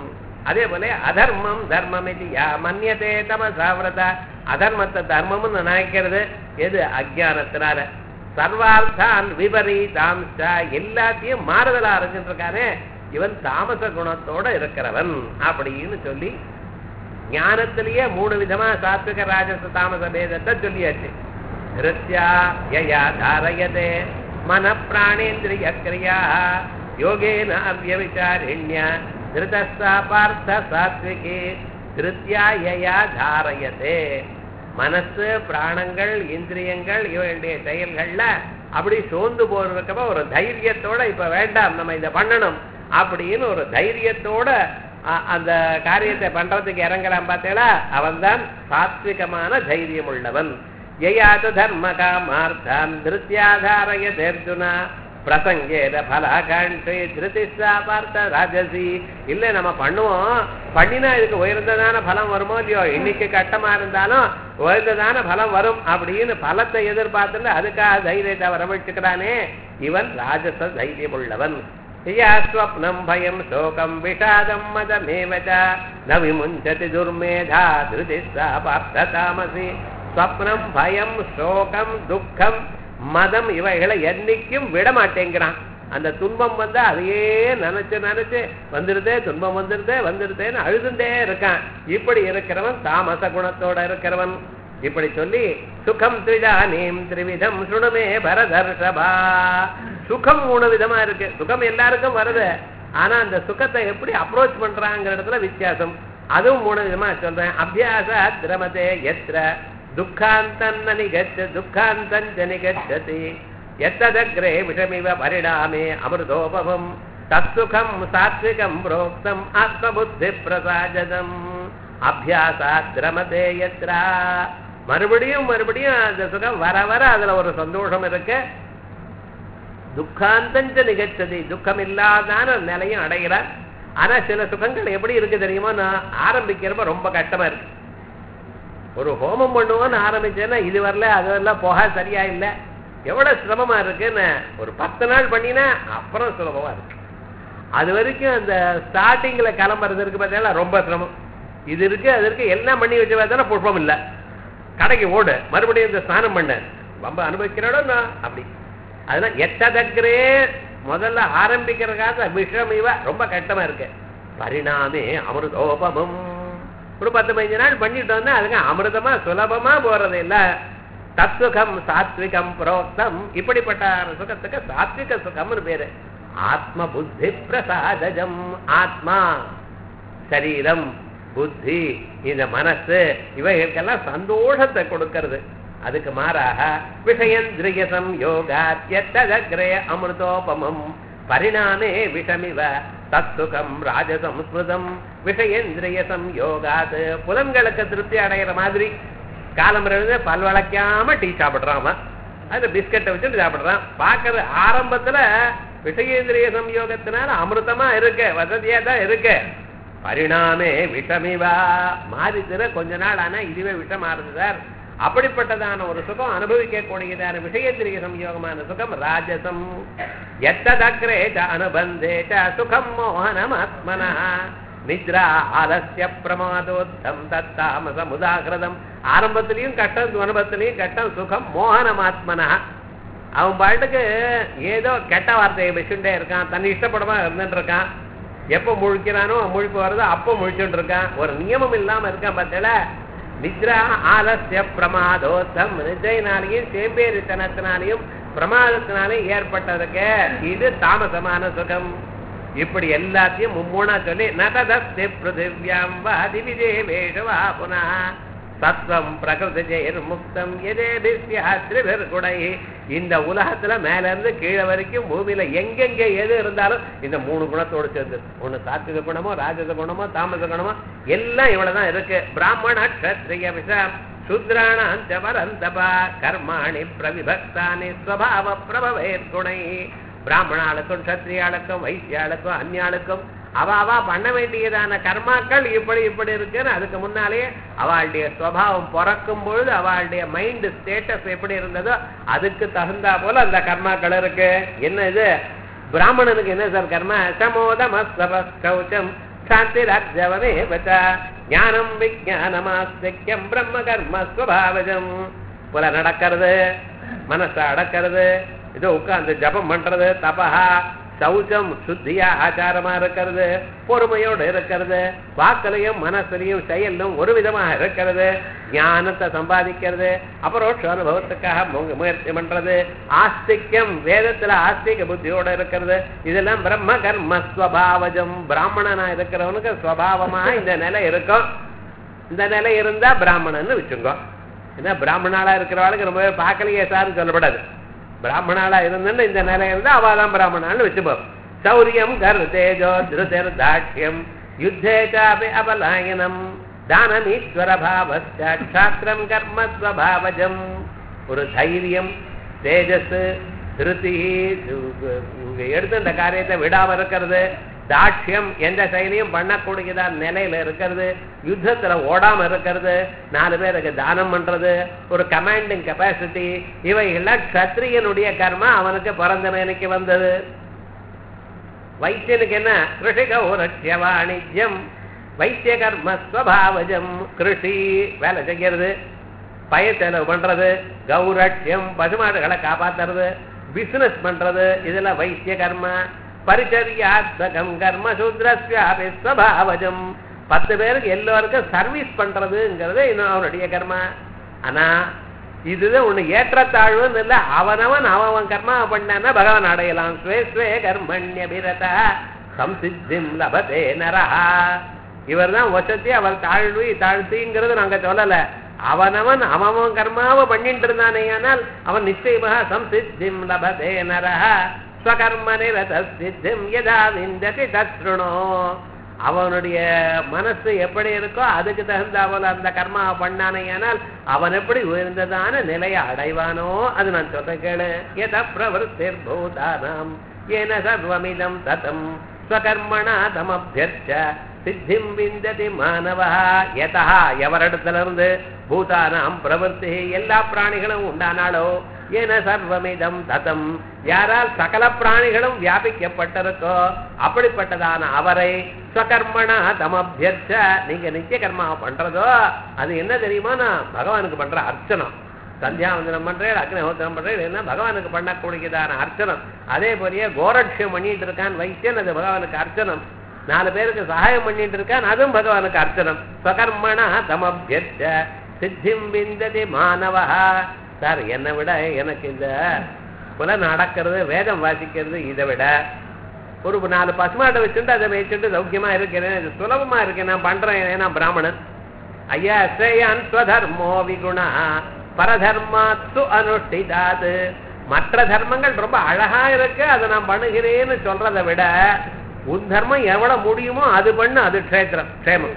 அதே போல அதர்மம் தர்மம் இது யா மன்யதே தமசாவிரதா, அதர்மத்தை தர்மம்னு நினைக்கிறது எது? அஜ்ஞானத்தினால. சர்வார்த்தான் விபரீதாம்சா, எல்லாத்தையும் மாறுதலா இருக்கின்றிருக்கானே இவன் தாமச குணத்தோட இருக்கிறவன் அப்படின்னு சொல்லி ஞானத்திலேயே 3 விதமா சாத்விக ராஜச தாமச பேதத்தை சொல்லியாச்சு. கிருத்யா யயா தாரயதே மன பிராணேந்திரிய கிரியா யோகேன அவ்யவிசாரிண்ய திருதஸ்தா பார்த்த சாத்விகே கிருத்யா யயா தாரயதே. மனசு பிராணங்கள் இந்திரியங்கள் இவர்களுடைய செயல்கள்ல அப்படி சோர்ந்து போறதுக்கப்ப ஒரு தைரியத்தோட இப்ப வேண்டாம் நம்ம இதை பண்ணணும் அப்படின்னு ஒரு தைரியத்தோட அந்த காரியத்தை பண்றதுக்கு இறங்குறான் பார்த்தேளா, அவன் தான் சாத்விகமான தைரியம் உள்ளவன். யயாத தர்ம காமார்த்தான் திருத்யாதாரயதே அர்ஜுனா பிரசங்கேத பலாகாண்டே திருதிஸ்ஸா பார்த்த ராஜசி. இல்லை நம்ம பண்ணுவோம், பண்ணினா இதுக்கு உயர்ந்ததான பலம் வருமோ இல்லையோ, இன்னைக்கு கட்டமா இருந்தாலும் உயர்ந்ததான பலம் வரும் அப்படின்னு பலத்தை எதிர்பார்த்துட்டு அதுக்காக தைரியத்தை வரவழைச்சுக்கிறானே இவன் ராஜச தைரியம் உள்ளவன். ஸ்வப்னம் பயம் சோகம் விஷாதம் மதமேவச்ச ந விமுஞ்சதி துர்மேதா திருதிஸ்ஸா பார்த்த தாமசி. ஸ்வப்னம் பயம் சோகம் துக்கம் மதம் இவைகளை என்னைக்கும் விட மாட்டேங்கிறான். அந்த துன்பம் வந்தா அதையே நினைச்சு நினைச்சு வந்துருதே, துன்பம் வந்துருதேன்னு அழுதுண்டே இருக்கான். இப்படி இருக்கிறவன் தாமச குணத்தோட இருக்கிறவன். இப்படி சொல்லி சுகம் திரிஜானீம் திரிவிதம் சுணுமே பரதர்ஷபா. சுகம் 3 விதமா இருக்கு. சுகம் எல்லாருக்கும் வருது, ஆனா அந்த சுகத்தை எப்படி அப்ரோச் பண்றாங்கிற இடத்துல வித்தியாசம். அதுவும் 3 விதமா சொல்றேன். அபியாச திரமதே எத்ர துக்காந்தன் நிகச்சதி எத்ததக்ரே விஷமிவ பரிணாமே அமிர்தோபவம் தத்சுகம் சாத்விகம் புரோக்தம் ஆத்மபுத்தி பிரசாஜதம். அபியாசாத் திரமதே யத்ரா, மறுபடியும் மறுபடியும் அந்த சுகம் வர வர அதுல ஒரு சந்தோஷம் இருக்கு. துக்காந்தஞ்ச நிகச்சதி, துக்கம் இல்லாதான நிலையும் அடைகிறார். ஆனா சில சுகங்கள் எப்படி இருக்கு தெரியுமா, நான் ஆரம்பிக்கிறப்ப ரொம்ப கஷ்டமா இருக்கு. ஒரு ஹோமம் பண்ணுவோன்னு ஆரம்பிச்சேன்னா இது வரல அது வரல போக சரியா இல்லை, எவ்வளவு சிரமமா இருக்குன்னு ஒரு 10 நாள் பண்ணினா அப்புறம் சுலபமா இருக்கு. அது வரைக்கும் அந்த ஸ்டார்டிங்ல கிளம்புறது இருக்கு பார்த்தீங்கன்னா ரொம்ப சிரமம். இது இருக்கு அது இருக்கு எல்லாம் பண்ணி வச்சு பார்த்தாலும் புஷ்பம் இல்லை. கடைக்கு ஓடு, மறுபடியும் இந்த ஸ்நானம் பண்ண ரொம்ப அனுபவிக்கிறோம் அப்படி. அதெல்லாம் எட்டதக்கிறே முதல்ல ஆரம்பிக்கிற காலத்துல விஷம் இவ ரொம்ப கஷ்டமா இருக்கு. பரிணாமே அமிர்தோபமம். ஒரு 10-15 நாள் பண்ணிட்டு வந்தா அதுக்கு அமிர்தமா சுலபமா போறது இல்ல. தத்சுகம் சாத்விகம் புரோக்தம், இப்படிப்பட்ட சுகத்துக்கு சாத்விக சுகம்னு பேரு. ஆத்ம புத்தி பிரசாதஜம், ஆத்மா சரீரம் புத்தி இந்த மனசு இவைகளுக்கெல்லாம் சந்தோஷத்தை கொடுக்கிறது. அதுக்கு மாறாக விஷயந்திரிய சம்யோகாத்யத்ததக்ரே அமிர்தோபமம் பரிணாமே விஷமிவ தத்சுகம் ராஜசம்ஸ்மிருதம். விஷயந்திரிய சம்யோகாத், புலன்களுக்கு திருப்தி அடைகிற மாதிரி காலம் பல் வளைக்காம டீ சாப்பிடுறான், அது பிஸ்கட்டை வச்சுட்டு சாப்பிடுறான். பாக்குற ஆரம்பத்துல விஷயேந்திரிய சம்யோகத்தினால அமிர்தமா இருக்கு, வசதியா தான் இருக்கு. பரிணாமே விஷமிவா, மாறித்திர கொஞ்ச நாள் ஆனா இதுவே விஷமா இருந்ததார். அப்படிப்பட்டதான ஒரு சுகம் அனுபவிக்க கூடியதான விஷயேந்திரிய சம்யோகமான சுகம் ராஜசம். எத்ததக்ரேச்ச அனுபந்தேச்ச சுகம் மோகனம் ஆத்மனா நித்ரா ஆலஸ்ய பிரமாதோத்தம் தத்தாமச முதாகிருதம். ஆரம்பத்திலையும் கட்டம், அனுபவத்திலையும் கட்டம், சுகம் மோகனம் ஆத்மனா. அவன் பாட்டுக்கு ஏதோ கெட்ட வார்த்தையை வச்சுட்டே இருக்கான், தன்னை இஷ்டப்படமா இருந்துட்டு இருக்கான். எப்ப முழிக்கிறானோ முழிப்பு வருதோ அப்போ முழிச்சுட்டு இருக்கான். ஒரு நியமம் இல்லாம இருக்கான் பார்த்தல. நித்ரா ஆலஸ்ய பிரமாதோத்தம், நித்ரையினாலையும் சேம்பேரித்தனத்தினாலையும் பிரமாதத்தினாலையும் ஏற்பட்டதுக்கு இது தாமசமான சுகம். இப்படி எல்லாத்தையும் மும்மூணா சொல்லி நததஸ்தி பிருதிவ்யாம் வா திவிதேவேஷு வா புனः சத்வம் பிரகிருதிஜைர் முக்தம் எதேபிஸ்யாத்ரிபிர் குணை. இந்த உலகத்துல மேல இருந்து கீழே வரைக்கும் பூமியில எங்கெங்க எது இருந்தாலும் இந்த 3 குணத்தோடு சேர்ந்து, ஒண்ணு சாத்விக குணமோ ராஜச குணமோ தாமச குணமோ எல்லாம் இவ்வளவுதான் இருக்கு. பிராமண க்ஷத்ரிய விஷம் சூத்ராணாஞ்ச பரந்தபா கர்மாணி பிரவிபக்தானி ஸ்வபாவ பிரபவேர் குணை. பிராமணாளுக்கும் க்ஷத்ரியாளுக்கும் வைசியாளுக்கும் அந்நியாளுக்கும் அவா பண்ண வேண்டியதான கர்மாக்கள் இப்படி இப்படி இருக்குன்னு அதுக்கு முன்னாலேயே அவளுடைய சுவாவம் பிறக்கும் பொழுது அவளுடைய மைண்ட் ஸ்டேட்டஸ் எப்படி இருந்ததோ அதுக்கு தகுந்தா போல அந்த கர்மாக்கள் இருக்கு. என்ன இது பிராமணனுக்கு என்ன சார் கர்மா? சமோதமஸ்தபஸ்கௌச்சம் சாந்திராஜ்யவமேவ ச ஞானம் விஜானமாஸ்திக்யம் பிரம்ம கர்ம ஸ்வபாவஜம். போல நடக்கிறது, மனசை அடக்கிறது, இதோ உட்கார்ந்து ஜபம் பண்றது, தபஹா சௌச்சம் சுத்தியா ஆச்சாரமா இருக்கிறது, பொறுமையோடு இருக்கிறது, வாக்கலையும் மனசுலையும் செயலும் ஒரு விதமாக இருக்கிறது, ஞானத்தை சம்பாதிக்கிறது, அபரோட்ச அனுபவத்துக்காக முயற்சி பண்றது, ஆஸ்திக்யம் வேதத்துல ஆஸ்திக புத்தியோட இருக்கிறது, இதெல்லாம் பிரம்ம கர்ம ஸ்வபாவஜம். பிராமணனா இருக்கிறவனுக்கு ஸ்வபாவமா இந்த நிலை இருக்கும். இந்த நிலை இருந்தா பிராமணன்னு வச்சுக்கோ. ஏன்னா பிராமணாலா இருக்கிறவளுக்கு ரொம்ப பார்க்கலையே சார்னு சொல்லப்படாது. பிராமணாலா இருந்தன்னு இந்த நிலை இருந்தா அவாதான் பிராமணான்னு வச்சுப்போம். சௌரியம் கர் தேஜோ திருதர் தாட்சியம் யுத்தே சாபி அபலாயனம் தானமீஸ்வர பாவஸ்சாத்திரம் கர்ம ஸ்வபாவஜம். ஒரு தைரியம், தேஜஸ், திருத்தி, எடுத்து இந்த காரியத்தை விடாம இருக்கிறது, தாட்சியம் எந்த செயலையும் பண்ணக்கூடியதான் நிலையில இருக்கிறது, யுத்தத்துல ஓடாம இருக்கிறது, 4 பேருக்கு தானம் பண்றது, ஒரு கமாண்டிங் கெப்பாசிட்டி, இவைகள்லாம் க்ஷத்ரியனுடைய கர்மா அவனுக்கு பிறந்த மேனைக்கு வந்தது. வைத்தியனுக்கு என்ன? கிருஷி கௌரட்சிய வாணிஜ்யம் வைத்திய கர்ம ஸ்வபாவஜம். கிருஷி வேலை செய்யறது, பயிர் செலவு பண்றது, கௌரட்சியம் பசுமாடுகளை காப்பாத்துறது, பிசினஸ் பண்றது, இதெல்லாம் வைத்திய கர்மா. பரிச்சரியாத்மகம் கர்ம சூத்ரஸ்யாபி ஸ்வபாவஜம். 10 பேருக்கு எல்லோருக்கும் சர்வீஸ் பண்றதுங்கிறது இன்னும் அவனுடைய கர்மா. ஆனா இதுதான் ஒண்ணு ஏற்றத்தாழ்வுன்னு இல்லை. அவனவன் அவன் கர்மா பண்ணான்னா பகவான் அடையலாம். ஸ்வே ஸ்வே கர்மண்யபிரத சம்சித்திம் லபதே நரஹா. இவர் தான் வசதி, அவர் தாழ்வு தாழ்த்திங்கிறது நாங்க சொல்லல. அவனவன் அவன் கர்மாவை பண்ணிட்டு இருந்தானே, ஆனால் அவன் நிச்சயமாக சம்சித்திம் லபதே நரஹா அவனுடைய மனசு எப்படி இருக்கோ அதுக்கு தகுந்த அவன் அந்த கர்மா பண்ணானேயானால் அவன் எப்படி உயர்ந்ததான நிலையை அடைவானோ அது நான் சொல்ற கேளு. யத பிரவருத்திர் பூதானாம் ஏன சர்வமிதம் ததம் ஸ்வகர்மணா தமப்யர்ச்ச சித்திம் விந்ததி மானவா. யதா எவரிடத்துல இருந்து பூதானாம் பிரவருத்தி எல்லா பிராணிகளும் உண்டானாலோ, ஏன சர்வமிதம் ததம் யாரால் சகல பிராணிகளும் வியாபிக்கப்பட்டிருக்கோ அப்படிப்பட்டதான அவரை ஸ்வகர்மணா தமப்யர்ச்ச நீங்க நித்திய கர்மா பண்றதோ அது என்ன தெரியுமா? நான் பகவானுக்கு பண்ற அர்ச்சனம். சந்தியாவந்தனம் பண்றேன், அக்னிஹோத்திரம் பண்றேன், என்ன பகவானுக்கு பண்ணக்கூடியதான அர்ச்சனம். அதே போலயே கோரட்சியம் பண்ணிட்டு இருக்கான் வைத்தியன், அது பகவானுக்கு அர்ச்சனம். 4 பேருக்கு சகாயம் பண்ணிட்டு இருக்கான், அதுவும் பகவானுக்கு அர்ச்சனம். ஸ்வகர்மணா தமப்யர்ச்ச சித்திம் விந்ததி மானவா. சார் என்னை விட எனக்கு இந்த புல நடக்கிறது, வேதம் வாசிக்கிறது, இதை விட ஒரு 4 பசுமாட்டை வச்சுட்டு அதை வச்சுட்டு சௌக்கியமா இருக்கிறேன், இது சுலபமா இருக்கேன், நான் பண்றேன், ஏன்னா பிராமணன். ஐயா ஸ்ரேயான் ஸ்வதர்மோ விகுணா பரதர்மாத்து அனுஷ்டிதாது. மற்ற தர்மங்கள் ரொம்ப அழகா இருக்கு, அதை நான் பண்ணுகிறேன்னு சொல்றதை விட உன் தர்மம் எவ்வளவு முடியுமோ அது பண்ணு, அது க்ஷேத்திரம் க்ஷேமம்.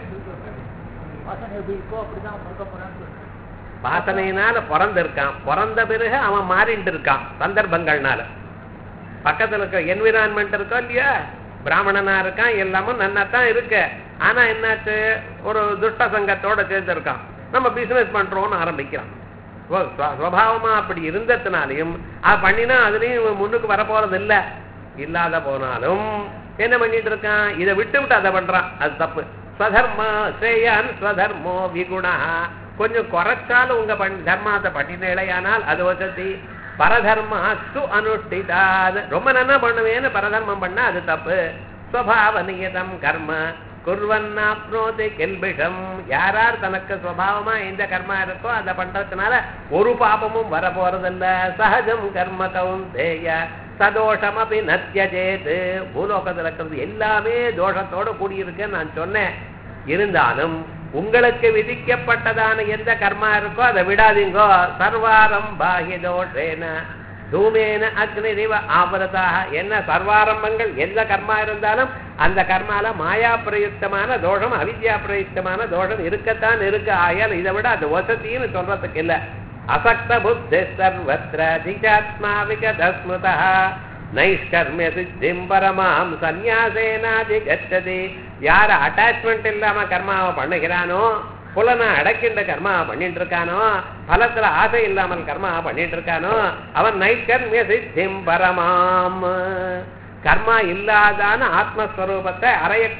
வாசனையினால பிறந்திருக்கான், பிறந்த பிறகு அவன் மாறிட்டு இருக்கான் சந்தர்ப்பங்கள்னால. பக்கத்துல இருக்க என்விரான்மெண்ட் இருக்கோ இல்லையா, பிராமணனா இருக்கான், எல்லாமும் நன்னாத்தான் இருக்கு. ஆனா என்னாச்சு, ஒரு துஷ்ட சங்கத்தோட சேர்ந்திருக்கான், நம்ம பிசினஸ் பண்றோம்னு ஆரம்பிக்கிறான். சுவாவமா அப்படி இருந்ததுனாலையும் அது பண்ணினா அதுலயும் முன்னுக்கு வர போறது இல்ல. இல்லாத போனாலும் என்ன பண்ணிட்டு இருக்கான், இதை விட்டு விட்டு அதை பண்றான், அது தப்பு. ஸ்வதர்மா ஸ்ரேயான் ஸ்வதர்மோ விகுணா. கொஞ்சம் குறைச்சாலும் உங்க தர்மாத்தை பண்ணினேலையானால் அது வசதி. பரதர்மா சு அனுஷ்டிதாது. ரொம்ப நன்னா பண்ணுவேன்னு பரதர்மம் பண்ணா அது தப்பு. ஸ்வபாவ நியதம் கர்ம குர்வன்னாப்னோதி கில்பிஷம். யாரார் தனக்கு சுவாவமா எந்த கர்மா இருக்கோ அதை பண்றதுனால ஒரு பாபமும் வர போறதில்ல. சகஜம் கர்ம கௌந்தேய சதோஷம் அப்படி நத்தியஜேது. பூலோகத்தில் இருக்கிறது எல்லாமே தோஷத்தோட கூடியிருக்குன்னு நான் சொன்னேன். இருந்தாலும் உங்களுக்கு விதிக்கப்பட்டதான எந்த கர்மா இருக்கோ அதை விடாதீங்கோ. சர்வாரம்பாஹி தோஷேன தூமேன அக்னிரிவ ஆவரதாக. என்ன சர்வாரம்பங்கள் எந்த கர்மா இருந்தாலும் அந்த கர்மால மாயா பிரயுக்தமான தோஷம் அவித்யா பிரயுக்தமான தோஷம் இருக்கத்தான் இருக்கு. ஆயால் இதை விட அது வசதின்னு சொல்றதுக்கு இல்ல. அசக்த புத்தி சர்வத்ர திசாத்மா விகதஸ்மிருதா நைஷ்கர்மிய சித்திம் பரமாம் சந்நியாசேனாதி கச்சதி. யார் அட்டாச்மெண்ட் இல்லாம கர்மாவை பண்ணுகிறானோ, புலனை அடக்கின்ற கர்மாவை பண்ணிட்டு இருக்கானோ, பலத்துல ஆசை இல்லாமல் கர்மாவை பண்ணிட்டு இருக்கானோ, அவன் நைஷ்கர்மிய சித்திம் பரமாம் கர்மா இல்லாதான ஆத்மஸ்வரூபத்தை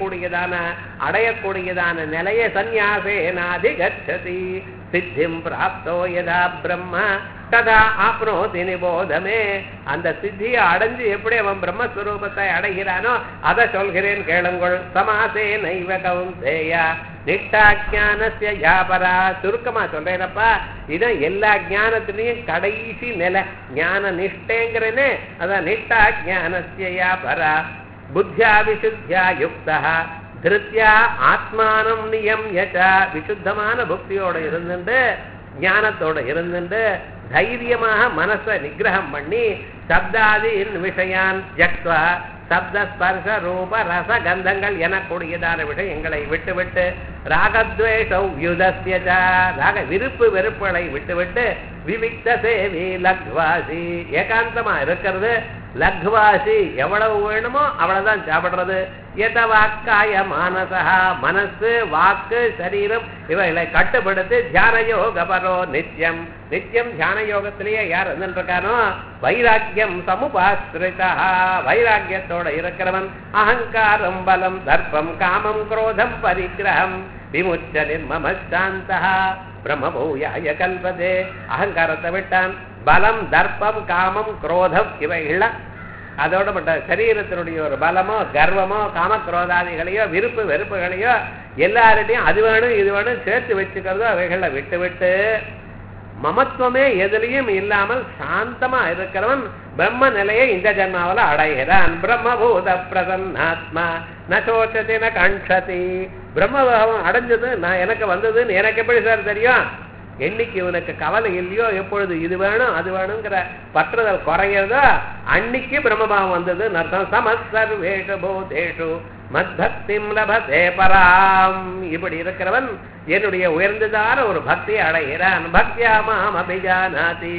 அடையக்கூடியதான நிலையை சந்நியாசேனாதி கச்சதி சித்திம் பிராப்தோ யதா பிரம்ம ததா ஆப்னோதி நிபோதமே. அந்த சித்தியை அடைஞ்சு எப்படி அவன் பிரம்மஸ்வரூபத்தை அடைகிறானோ அதை சொல்கிறேன் கேளுங்கள். சமாசே நைவ கௌந்தேயா நிஷ்டாஜானஸ்ய யாபரா. சுருக்கமா சொல்றேனப்பா, இதான் எல்லா ஞானத்திலையும் கடைசி நிலை. ஞான நிஷ்டேங்கிறனே அதான் நிஷ்டாஜானஸ்ய யாபரா. புத்தியா விசுத்தியா யுக்தா திருத்தியா ஆத்மானம் நியம்யசா. விசுத்தமான புக்தியோட இருந்துட்டு ஞானத்தோட இருந்துட்டு தைரியமாக மனசை நிகிரகம் பண்ணி சப்தாதீன் விஷயான் ஜக்வா சப்த ஸ்பர்ஷ ரூப ரச கந்தங்கள் எனக்கூடியதான விஷயங்களை விட்டுவிட்டு ராகத்வேஷௌ யுதஸ்யஜா ராக விருப்பு வெறுப்புகளை விட்டுவிட்டு விவிக்த சேவி லக்வாசி ஏகாந்தமா இருக்கிறது. லக்வாசி எவ்வளவு வேணுமோ அவ்வளவுதான் சாப்பிடுறது. எத வாக்காய மானசா மனசு வாக்கு சரீரம் இவைகளை கட்டுப்படுத்தி தியான யோக பரோ நித்தியம் நித்தியம் தியான யோகத்திலேயே யார் இருக்கானோ வைராக்கியம் சமுபாஸ்ரிதா வைராக்கியத்தோட இருக்கிறவன் அகங்காரம் பலம் தர்ப்பம் காமம் குரோதம் பரிகிரகம் விமுச்ச நிர்மமசாந்தா பிரம்மபூயாய கல்பதே. அகங்காரத்தை விட்டான், பலம் தர்ப்பம் காமம் குரோதம் இவைகள அதோட மட்டும் சரீரத்தினுடைய ஒரு பலமோ கர்வமோ காமக்ரோதாதிகளையோ விருப்பு வெறுப்புகளையோ எல்லார்டையும் அது வேணும் இது வேணும் சேர்த்து வச்சுக்கிறதோ அவைகளை விட்டு விட்டு மமத்துவமே எதிலையும் இல்லாமல் சாந்தமா இருக்கிறவன் பிரம்ம நிலையை இந்த ஜன்மாவில அடைகிறான். பிரம்மபூத பிரசன்னாத்மா நோச்சதி ந கண்ஷதி. பிரம்மபாவம் அடைஞ்சது நான் எனக்கு வந்ததுன்னு எனக்கு எப்படி சார் தெரியும்? என்னைக்கு இவனுக்கு கவலை இல்லையோ எப்பொழுது இது வேணும் அது வேணுங்கிற பற்றுதல் குறைகிறதோ அன்னைக்கு பிரம்மபாவம் வந்தது அர்த்தம். சமசர்வேஷு பூதேஷு மத்பக்திம் லபதே பராம். இப்படி இருக்கிறவன் என்னுடைய உயர்ந்ததான ஒரு பக்தியை அடைகிறான். பக்தியா மாம் அபிஜானாதி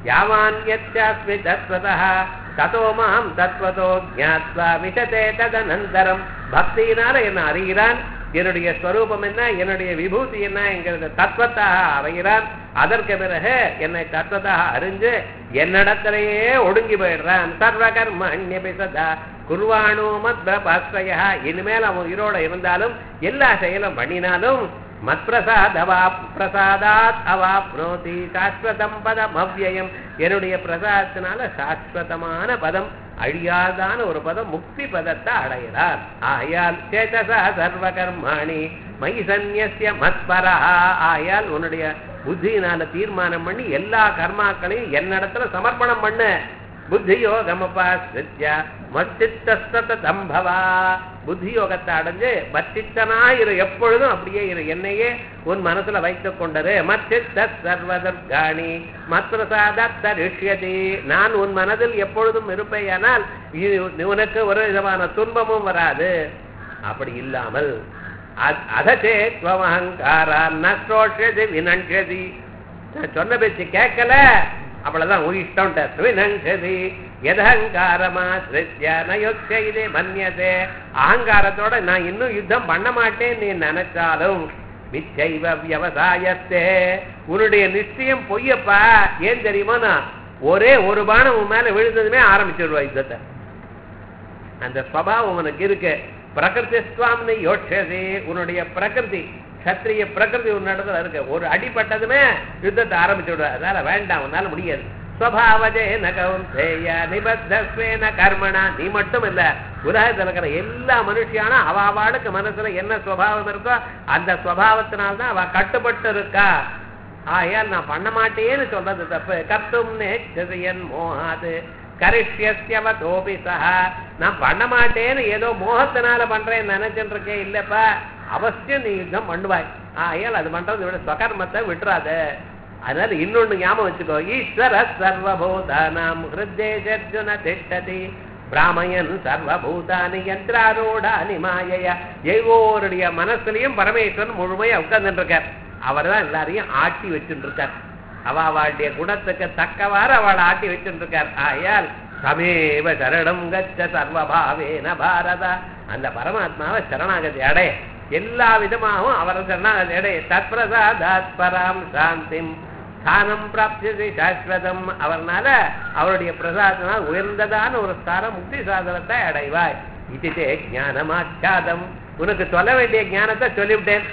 யாவான்யஸ்மி தத்வதா ததோ மாம் தத்வதோ ஞாத்வா விசதே ததனந்தரம். பக்தியினால என்ன அறிகிறான், என்னுடைய ஸ்வரூபம் என்ன, என்னுடைய விபூதி என்ன என்கிறது தத்துவத்தாக அறிகிறான். அதற்கு பிறகு என்னை தத்துவத்தாக அறிஞ்சு என்னிடத்திலேயே ஒடுங்கி போயிடுறான். சர்வகர்ம அந்நியபிசதா குர்வாணோ மத்பிரபாஸ்ரயா. இனிமேல் அவன் உயிரோட இருந்தாலும் எல்லா செயலும் பண்ணினாலும் மத்பிரசாதாத் அவாப்னோதி சாஸ்வதம் பதம் அவ்யயம். என்னுடைய பிரசாதத்தினால சாஸ்வதமான பதம் அழியாதான ஒரு பதம் முக்தி பதத்தை அடைகிறார். ஆயால் சேதசா சர்வ கர்மாணி மயி சந்நியஸ்ய மத்பரா. ஆயால் உன்னுடைய புத்தியினால தீர்மானம் பண்ணி எல்லா கர்மாக்களையும் என்னிடத்துல சமர்ப்பணம் பண்ணு. புத்தி யோகமபாஸ்ரித்யா மச்சித்தம்பவா. புத்தி யோகத்தை அடைஞ்சு மச்சித்தனா இரு, எப்பொழுதும் அப்படியே இரு, என்னையே உன் மனசுல வைத்துக் கொண்டது. மச்சித்த சர்வதர்காணி மத்பிரசாதரிஷ்யதி. நான் உன் மனதில் எப்பொழுதும் இருப்பேயானால் உனக்கு ஒரு விதமான துன்பமும் வராது. அப்படி இல்லாமல் அதேத்வமஹங்காரா நோஷதி வினஞ்சதி. சொன்ன பேச்சு கேட்கல அவ்வளவுதான் உன் இஷ்டம். வினஞ்சதி எதங்காரமா நயோச்சே மன்யதே. அகங்காரத்தோட நான் இன்னும் யுத்தம் பண்ண மாட்டேன் நீ நினைச்சாலும் மிச்சைவ விவசாயத்தே உன்னுடைய நிச்சயம் பொய்யப்பா. ஏன் தெரியுமா, ஒரே ஒரு பானம் உன் மேல விழுந்ததுமே ஆரம்பிச்சிருவா யுத்தத்தை. அந்த ஸ்வபாவம் உனக்கு இருக்கு. பிரகிருதி ஸ்வாமி யோட்சதி. உன்னுடைய பிரகிருதி சத்திரிய பிரகிருதி உன்னிடத்துல இருக்கு. ஒரு அடிப்பட்டதுமே யுத்தத்தை ஆரம்பிச்சு விடுவா. அதனால வேண்டாம், உன்னால முடியாது. ஸ்வபாவஜேன கௌந்தேய நிபத்தஸ்வேன கர்மணா. நீ மட்டும் இல்ல, உலகத்தில் இருக்கிற எல்லா மனுஷியான அவளுக்கு மனசுல என்ன ஸ்வபாவம் இருக்கோ அந்த ஸ்வபாவத்தினால்தான் அவ கட்டுப்பட்டு இருக்கா. ஆயால் நான் பண்ண மாட்டேன்னு சொல்றது தப்பு. கர்த்தும் நேச்சரியன் மோகாது கரிஷ்யவதோபி சஹா. நான் பண்ண மாட்டேன்னு ஏதோ மோகத்தினால பண்றேன்னு நினைச்சுட்டு இருக்கேன். இல்லப்பா, அவசியம் நீ யுத்தம் பண்ணுவாய். ஆயால் அது பண்றது விட ஸ்வகர்மத்தை விட்டுறாத. அதனால இன்னொன்னு ஞாபகம் வச்சுக்கோ. ஈஸ்வர சர்வபூதானாம் ஹிருதேஜர்ஜுன திஷ்டதி பிராமயன் சர்வபூதானி யந்திராரூடானி மாயையா. எல்லோருடைய மனசுலயும் பரமேஸ்வரன் முழுமையா உட்கார்ந்துட்டு இருக்கார். அவர் தான் எல்லாரையும் ஆட்டி வச்சுட்டு இருக்கார். அவளுடைய குணத்துக்கு தக்கவாறு அவளை ஆட்டி வச்சுட்டு இருக்கார். ஆயால் சமேவ சரணம் கச்ச சர்வபாவேன பாரத. அந்த பரமாத்மாவை சரணாகதி அடைய, எல்லா விதமாகவும் அவரை சரணாகதி அடைய. தத்பிரசாதாத் பராம் சாந்திம் ஸ்தானம் பிராப்தியதை சாஸ்வதம். அவர்னால அவருடைய பிரசாதனால் உயர்ந்ததான ஒரு ஸ்தானம் முக்தி சாதனத்தை அடைவாய். இதுதே ஞானமாச்சாதம். உனக்கு சொல்ல வேண்டிய ஞானத்தை சொல்லிவிட்டேன்.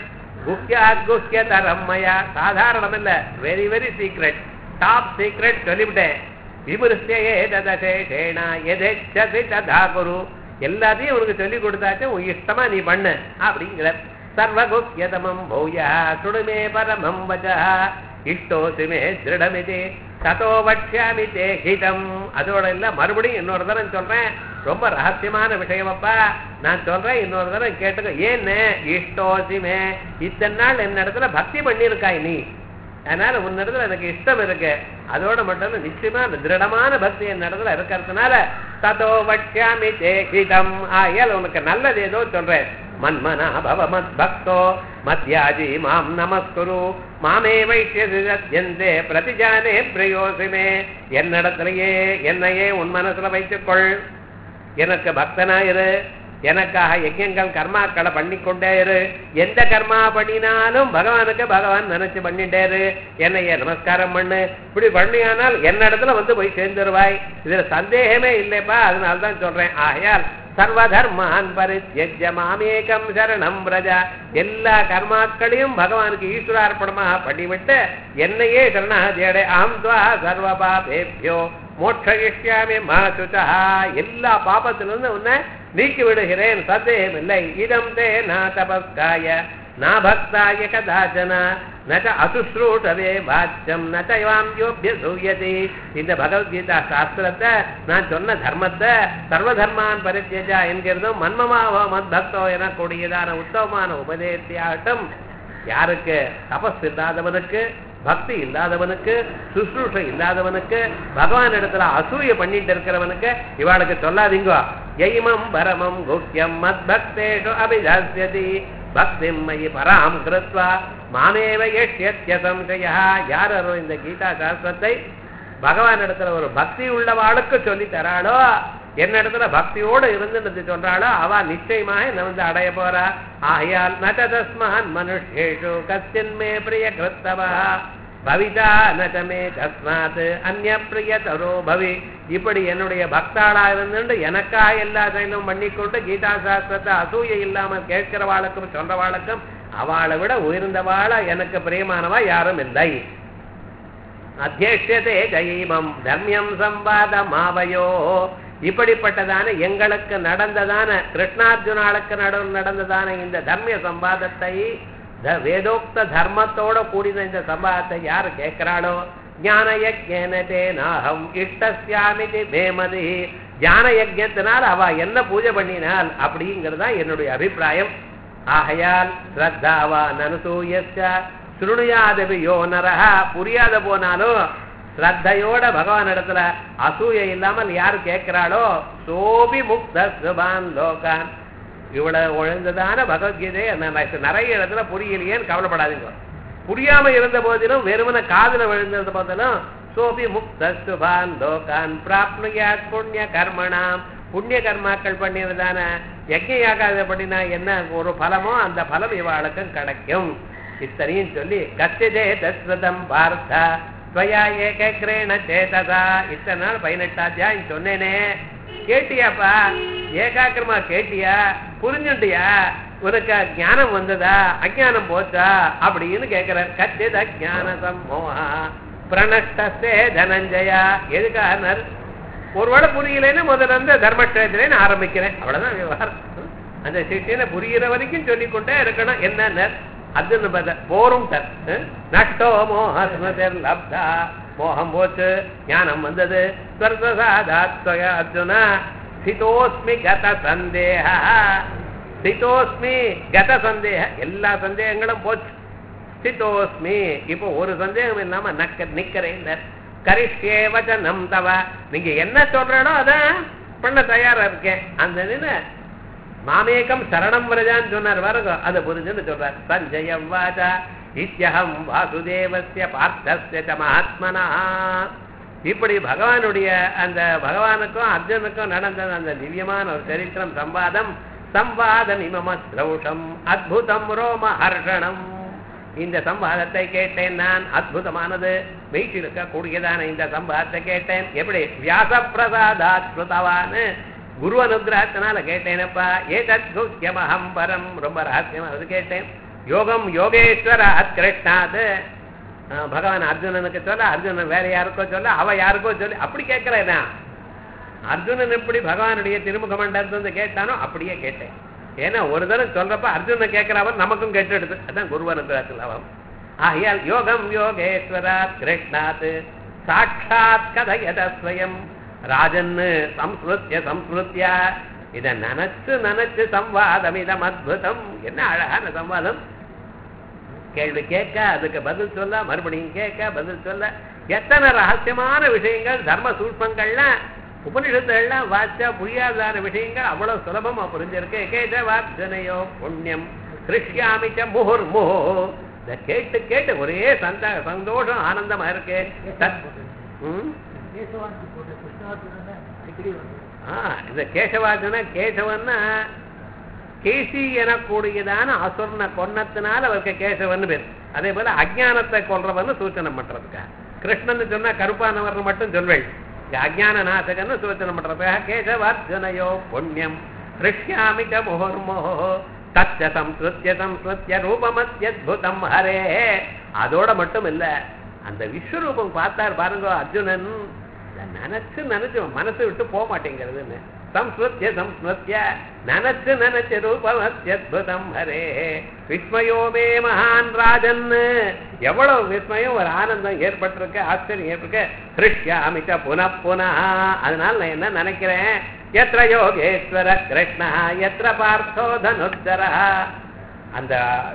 குஹ்ய தரம்மயா, சாதாரணம் இல்ல, very very secret, top secret சொல்லிவிட்டேன். விமர்சையே ததசேஷேனா எதேச்சசி ததா குரு. எல்லாத்தையும் உனக்கு சொல்லி கொடுத்தாச்சு, உன் இஷ்டமா நீ பண்ணு அப்படிங்கிற. சர்வகுஹ்யதமம் பூயா சுடுமே பரமம் வசா இஷ்டோசி மே திருடமிதி ததோ வக்ஷ்யாமி தே ஹிதம். அதோட இல்ல, மறுபடியும் இன்னொரு தரம் சொல்றேன், ரொம்ப ரகசியமான விஷயமப்பா, நான் சொல்றேன், இன்னொரு தரம் கேட்டுக்க. ஏன்னு இஷ்டோசிமே, இத்தனை நாள் என்ன இடத்துல பக்தி பண்ணிருக்காய் நீ, அதனால உன்னிடத்துல எனக்கு இஷ்டம் இருக்கு. அதோட மட்டும் நிச்சயமா திருடமான பக்தி என் இடத்துல இருக்கிறதுனால ததோ வக்ஷ்யாமி தே ஹிதம். ஆகையால் உனக்கு நல்லது ஏதோ சொல்றேன். மன்மனா பவ மத் பக்தோ மத்யாஜி மாம் நமஸ்குரு மாமே வைஷ்யந்தே பிரதிஜானே பிரயோசிமே. என்னிடத்திலேயே என்னையே உன் மனசுல வைத்துக்கொள், எனக்கு பக்தனாயிரு, எனக்காக யஜ்யங்கள் கர்மாக்களை பண்ணிக்கொண்டே இரு. எந்த கர்மா பண்ணினாலும் பகவானுக்கு பகவான் நினைச்சு பண்ணிட்டேரு, என்னைய நமஸ்காரம் பண்ணு. இப்படி பண்ணியானால் என்னிடத்துல வந்து போய் சேர்ந்துருவாய், இதுல சந்தேகமே இல்லைப்பா. அதனால்தான் சொல்றேன். ஆகையால் சர்வதர்மான் பரித்யஜ்ய மாமேகம் சரணம் பிரஜா. எல்லா கர்மாக்களையும் பகவானுக்கு ஈஸ்வரார்ப்பணமாக பண்ணிவிட்டு என்னையே சரணாகதியடை. அஹம் துவா சர்வ பாபேபியோ மோட்சயிஷ்யாமி மா சுதா. எல்லா பாபத்திலிருந்து உன்னை நீக்கி விடுகிறேன், சந்தேகம் இல்லை. இதம் தே நா தபஸ்காய நா பக்தாய கதாச்சன நச்ச அசுஸ்ரூஷவே வாச்சம் நச்சைவாம் யோபியசூயதி. இந்த பகவத்கீதா சாஸ்திரத்தை, நான் சொன்ன தர்மத்தை, சர்வதர்மான் பரித்யஜா என்கிறதும் மன்மமாவோ மத் பக்தோ எனக்கூடியதான உத்தமமான உபதேசத்தையாகட்டும், யாருக்கு தபஸ் இல்லாதவனுக்கு, பக்தி இல்லாதவனுக்கு, சுஷ்ரூஷை இல்லாதவனுக்கு, பகவான் இடத்துல அசூய பண்ணிட்டு இருக்கிறவனுக்கு இவாளுக்கு சொல்லாதீங்க. யைமம் பரமம் குஹ்யம் மத் பக்தேஷு அபிதாஸ்யதி பக்திம் மயி பராம் கிருத்வா மாமேவ யஷ்யத்ய சம்சயா. யாரோ இந்த கீதா சாஸ்திரத்தை பகவான் இடத்துல ஒரு பக்தி உள்ளவாளுக்கு சொல்லி தராளோ, என்னிடத்துல பக்தியோடு இருந்து சொல்றாளோ, அவ நிச்சயமாக என்ன வந்து அடைய போறா. ஆகையால் நதஸ்மான் மனுஷேஷு கஸ்தின்மே பிரிய கிருத்தவா பவிதா நமே தஸ்மாத் அந்நிய பிரியதரோ பவி. இப்படி என்னுடைய பக்தாளா இருந்து எனக்கா எல்லா செயலும் பண்ணிக்கொண்டு கீதா சாஸ்திரத்தை அசூய இல்லாமல் கேட்கிறவாளுக்கும் சொல்றவாளுக்கும் அவளை விட உயர்ந்தவாளா எனக்கு பிரியமானவா யாரும் இல்லை. அத்தியட்சதே ஜெயீமம் தர்மியம் சம்பாத மாவயோ. இப்படிப்பட்டதான எங்களுக்கு நடந்ததான கிருஷ்ணார்ஜுனாளுக்கு நடந்ததான இந்த தர்மிய சம்பாதத்தை, வேதோக்த தர்மத்தோட கூடின இந்த சம்பாதத்தை யாரு கேட்கிறாளோ, ஞான யஜ்ஞேனதே நாஹம் இஷ்டஸ்யாமிதி மேமதி. ஞான யஜ்ஞத்தினால் அவ என்ன பூஜை பண்ணினால் அப்படிங்கிறதா என்னுடைய அபிப்பிராயம். ஆகையால் ஸ்ரத்தாவா நனுசூயஸ்ய சுருணுயாதபி யோ நரஹா. புரியாத போனாலும் ஸ்ரத்தையோட பகவான் இடத்துல அசூய இல்லாமல் யாரு கேட்கிறாளோ, சோபி முக்த சுபான் லோகான். இவ்வளவு ஒழுந்ததான பகவத்கீதை நிறைய இடத்துல புரியலையேன்னு கவலைப்படாதீங்க. புரியாம இருந்த போதிலும், வெறுமன காதுல விழுந்த போதிலும், சோபி முக்த சுபான் லோகான் பிராப்னுயாத் புண்ணிய கர்மணாம். புண்ணிய கர்மாக்கள் பண்ணியதான யஜ்ஞயாகாத பண்ணினா என்ன ஒரு பலமோ அந்த பலம் இவாளுக்கும் கிடைக்கும். இத்தனையும் சொல்லி கத்திதே தஸ்வதம் பார்த்தா ஸ்வயா ஏகக்ரேண சேததா. இத்தனை நாள் 18 அத்தியாயம் சொன்னேனே, கேட்டியாப்பா? ஏகாக்கிரமா கேட்டியா? புரிஞ்சுட்டியா? உனக்கு ஞானம் வந்ததா, அஜானம் போச்சா அப்படின்னு கேட்கிறார். கத்தித ஞான சம்மோகா பிரணஷ்டே தனஞ்சயா. எதுக்காக? ஒருவேளை புரியலன்னு முதல்ல இருந்து தர்மக்ஷேத்திரேன்னு ஆரம்பிக்கிறேன், அவ்வளவுதான் விவகாரம். அந்த சிஷ்யனை புரிகிற வரைக்கும் சொல்லிக்கொண்டே இருக்கணும். என்ன அதுன்னு பார்த்தா போரும் சார். நஷ்டோ மோஹஸ்மதர் லப்தா. மோகம் போச்சு, ஞானம் வந்தது. அர்ஜுனா ஸ்திதோஸ்மி கத சந்தேக. ஸ்திதோஸ்மி கத சந்தேக. எல்லா சந்தேகங்களும் போச்சு. ஸ்திதோஸ்மி, இப்போ ஒரு சந்தேகம் இல்லாம நிக்கிறேன். கரிஷ்யே வசனம் தவ. நீங்க என்ன சொல்றோ அதான் பண்ண தயாரா இருக்கேன். அந்த மாமேகம் சரணம் வரஜான்னு சொன்னார் பாருங்க, அதை புரிஞ்சுன்னு சொல்றார். சஞ்சயம் வாசா இத்யஹம் வாசுதேவஸ்ய பார்த்தஸ்ய ச மகாத்மனா. இப்படி பகவானுடைய அந்த பகவானுக்கும் அர்ஜுனுக்கும் நடந்த அந்த திவ்யமான ஒரு சரித்திரம் சம்வாதம். சம்வாதம் இமம ஸ்ரௌஷம் அத்புதம் ரோம ஹர்ஷணம். இந்த சம்பாதத்தை கேட்டேன் நான். அற்புதமானது, மெய்ச்சிருக்க கூடியதான இந்த சம்பாதத்தை கேட்டேன். எப்படி? வியாச பிரசாதாத் ஸ்ருதவான், குரு அனுகிரகத்தினால கேட்டேனப்பா. ஏதத் குஹ்யமஹம் பரம், ரொம்ப ரகசியமானது கேட்டேன். யோகம் யோகேஸ்வராத் கிருஷ்ணாத், பகவான் அர்ஜுனனுக்கு சொல்ல, அர்ஜுனன் வேற யாருக்கோ சொல்ல, அவ யாருக்கோ சொல்லி, அப்படி கேட்கிறேனா? அர்ஜுனன் எப்படி பகவானுடைய திருமுக மண்டலத்திலிருந்து கேட்டானோ அப்படியே கேட்டேன். ஏன்னா ஒரு தரம் சொல்றப்ப அர்ஜுனன் கேட்கிறவன் நமக்கும் கேட்டு, அதான் குருவனுக்கு லாபம். ஆகையால் யோகம் யோகேஸ்வராத் கிருஷ்ணாத் சாட்சாத் கதயத ஸ்வயம் ராஜன் சம்ஸ்ருத்ய சம்ஸ்ருத்ய. இதை நினைச்சு நினைச்சு சம்வாதம் இதம் அத்புதம். என்ன அழகான சம்வாதம்! கேள்வி கேட்க, அதுக்கு பதில் சொல்ல, மறுபடியும் கேட்க, பதில் சொல்ல, எத்தனை ரகசியமான விஷயங்கள், தர்ம சூட்சங்கள்லாம் உபனிஷத்துகள்லாம் வாச்சா புரியாதான விஷயங்கள் அவ்வளவு சுலபமா புரிஞ்சிருக்கு. கேட்டவார்த்தனையோ புண்ணியம் கிருஷ்யாமிச்ச முகுர்முகோ. இதை கேட்டு கேட்டு ஒரே சந்தோஷம் ஆனந்தமா இருக்கு. இந்த கேசவார்ஜுன, கேசவன்னா கேசி எனக்கூடியதான அசுரனை கொன்னத்தினால அவருக்கு கேசவன் பேர். அதே போல அஜானத்தை கொல்றவன்னு சூச்சனை பண்றதுக்கா. கிருஷ்ணன் சொன்னா கருப்பானவர் மட்டும் சொல்வேள், அஜான நாசகன்னு சூச்சனை பண்றதுக்காக கேசவார்ஜுனயோ புண்ணியம் கிருஷ்யாமிச்ச முகுர்முகோ தச்ச சம்ஸ்ருத்ய சம்ஸ்ருத்ய ரூபமத்யத்புதம் ஹரே. அதோட மட்டும் இல்ல, அந்த விஸ்வரூபம் பார்த்தார் பாருங்க அர்ஜுனன், நினைச்சு நினைச்சு மனசு விட்டு போக மாட்டேங்கிறதுன்னு. சம்ஸ்ருத்ய சம்ஸ்ருத்ய நினைச்சு நினைச்சு ரூபமத்யத்புதம் ஹரே விஸ்மயோமே மகான் ராஜன். எவ்வளவு விஸ்மயம், ஒரு ஆனந்தம் ஏற்பட்டிருக்கு, ஆச்சரியம் ஏற்பட்டிருக்கு. ஹிருஷ்யாமிச்ச புனః புனः. அதனால நான் என்ன நினைக்கிறேன், எத்திர யோகேஸ்வர கிருஷ்ணா எத்திர பார்த்தோ தனுர்தர. அந்த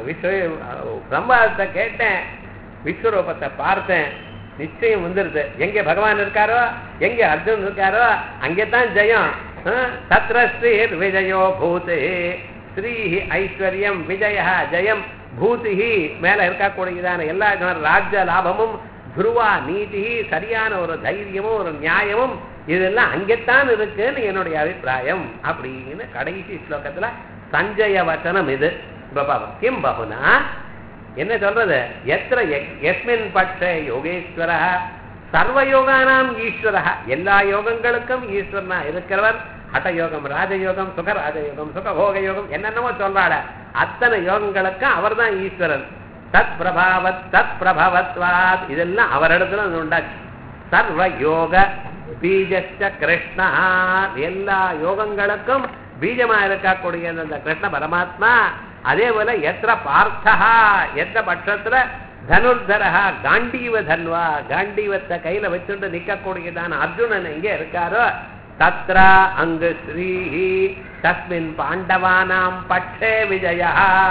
சம்பாதத்தை கேட்டேன், விஸ்வரூபத்தை பார்த்தேன், நிச்சயம் வந்துருது. எங்க பகவான் இருக்காரோ, எங்க அர்ஜுன் இருக்காரோ, அங்கேதான் ஜெயம். தத்ர ஸ்ரீர் விஜயோ பூதி, ஸ்ரீ ஐஸ்வர்யம் விஜய ஜெயம் பூதி, மேல இருக்கக்கூடியதான எல்லா ராஜ்ய லாபமும் துருவா நீதி, சரியான ஒரு தைரியமும் ஒரு நியாயமும் இதெல்லாம் அங்கேத்தான் இருக்குன்னு என்னுடைய அபிப்பிராயம் அப்படின்னு கடைசி ஸ்லோகத்துல சஞ்சய வச்சனம் இது. கிம் பகுனா என்ன சொல்றது, எத்திர எஸ்மின் பட்சே யோகேஸ்வர சர்வயோகானாம் ஈஸ்வர, எல்லா யோகங்களுக்கும் ஈஸ்வரனா இருக்கிறவர். ஹட்டயோகம், ராஜயோகம், சுகராஜயோகம், சுகபோக யோகம், என்னென்னமோ சொல்றாட, அத்தனை யோகங்களுக்கும் அவர் தான் ஈஸ்வரன். தத் பிரபாவத் தத் பிரபவத்வாத், இதெல்லாம் அவரிடத்துல உண்டாச்சு. சர்வ யோக பீஜச்ச கிருஷ்ணா, எல்லா யோகங்களுக்கும் பீஜமா இருக்கக்கூடிய அந்த கிருஷ்ண பரமாத்மா. அதே போல எத்திர பார்த்தா, எந்த பட்சத்துல தனுர்தரா காண்டீவ தன்வா, காண்டீவத்தை கையில வச்சுட்டு நிக்கக்கூடியதான அர்ஜுனன் எங்கே இருக்காரோ தத்ர அங்கு ஸ்ரீஹி தஸ்மின் பாண்டவானாம் பட்சே விஜயா.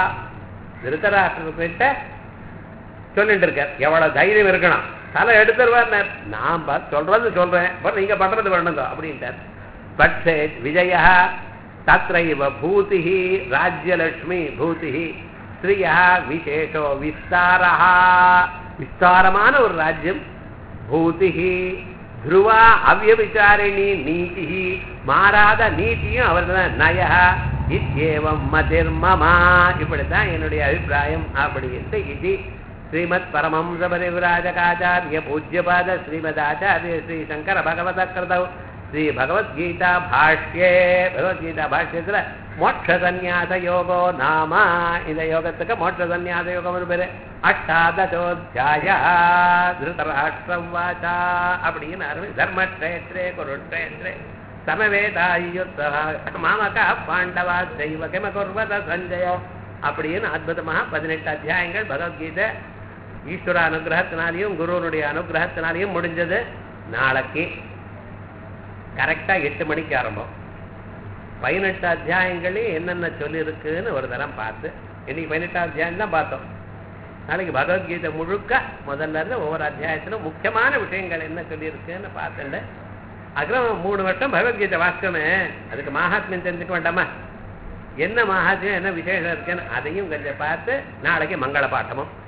திருதராஷ்டிரர்கிட்ட சொல்லிட்டு இருக்கார், எவ்வளவு தைரியம் இருக்கணும், தலை எடுத்துருவார். நான் சொல்றது சொல்றேன், நீங்க பண்றது பண்ணுங்க அப்படின்ட்டார். பட்சே விஜயா தத்ரைவ பூதி ராஜ்யலட்சுமி பூதி ஸ்ரீயா விசேஷோ விஸ்தாரா, விஸ்தாரமான ஒரு ராஜ்யம். பூதி துருவா அவ்யபிச்சாரிணி நீதி, மாறாத நீதியும் அவர்தான். நய இத்யேவம் மதிர்மமா, இப்படித்தான் என்னுடைய அபிப்பிராயம் அப்படின்ட்டு இது ஸ்ரீமத் பரமஹம்ச பரிவ்ராஜகாச்சார்ய பூஜ்யபாத ஸ்ரீமதாச்சாரிய ஸ்ரீ சங்கர பகவத கிருதௌ ஸ்ரீ பகவத்கீதா பாஷ்யே, பகவத்கீதா பாஷ்யத்துல மோட்ச சந்நியாச யோகோ நாம, இந்த யோகத்துக்கு மோட்ச சந்நியாச யோகம் பேரு. அஷ்டாதசோத்யாய திருதராஷ்டிரம் வாசா அப்படின்னு ஆரம்பி தர்மக்ஷேத்ரே குருக்ஷேத்ரே சமவேதாயுத்த மாமகா பாண்டவா தெய்வ கிம குர்வத சஞ்சயோ அப்படின்னு அற்புதமாக 18 அத்தியாயங்கள் பகவத்கீதை ஈஸ்வர அனுகிரகத்தினாலையும் குருவனுடைய அனுகிரகத்தினாலையும் முடிஞ்சது. நாளைக்கு கரெக்டா 8 மணிக்கு ஆரம்பம். 18 அத்தியாயங்களையும் என்னென்ன சொல்லியிருக்குன்னு ஒரு தரம் பார்த்து, இன்னைக்கு 18 அத்தியாயம் தான் பார்த்தோம். நாளைக்கு பகவத்கீதை முழுக்க முதல்ல இருந்து ஒவ்வொரு அத்தியாயத்திலும் முக்கியமான விஷயங்கள் என்ன சொல்லியிருக்குன்னு பார்த்துட்டு, அப்புறம் 3 வருஷம் பகவத்கீதை வாசிக்கமே, அதுக்கு மகாத்மியம் தெரிஞ்சுக்க வேண்டாமா, என்ன மகாத்மியம் என்ன விசேஷம் இருக்குன்னு அதையும் கொஞ்சம் பார்த்து நாளைக்கு மங்கள பாட்டமும்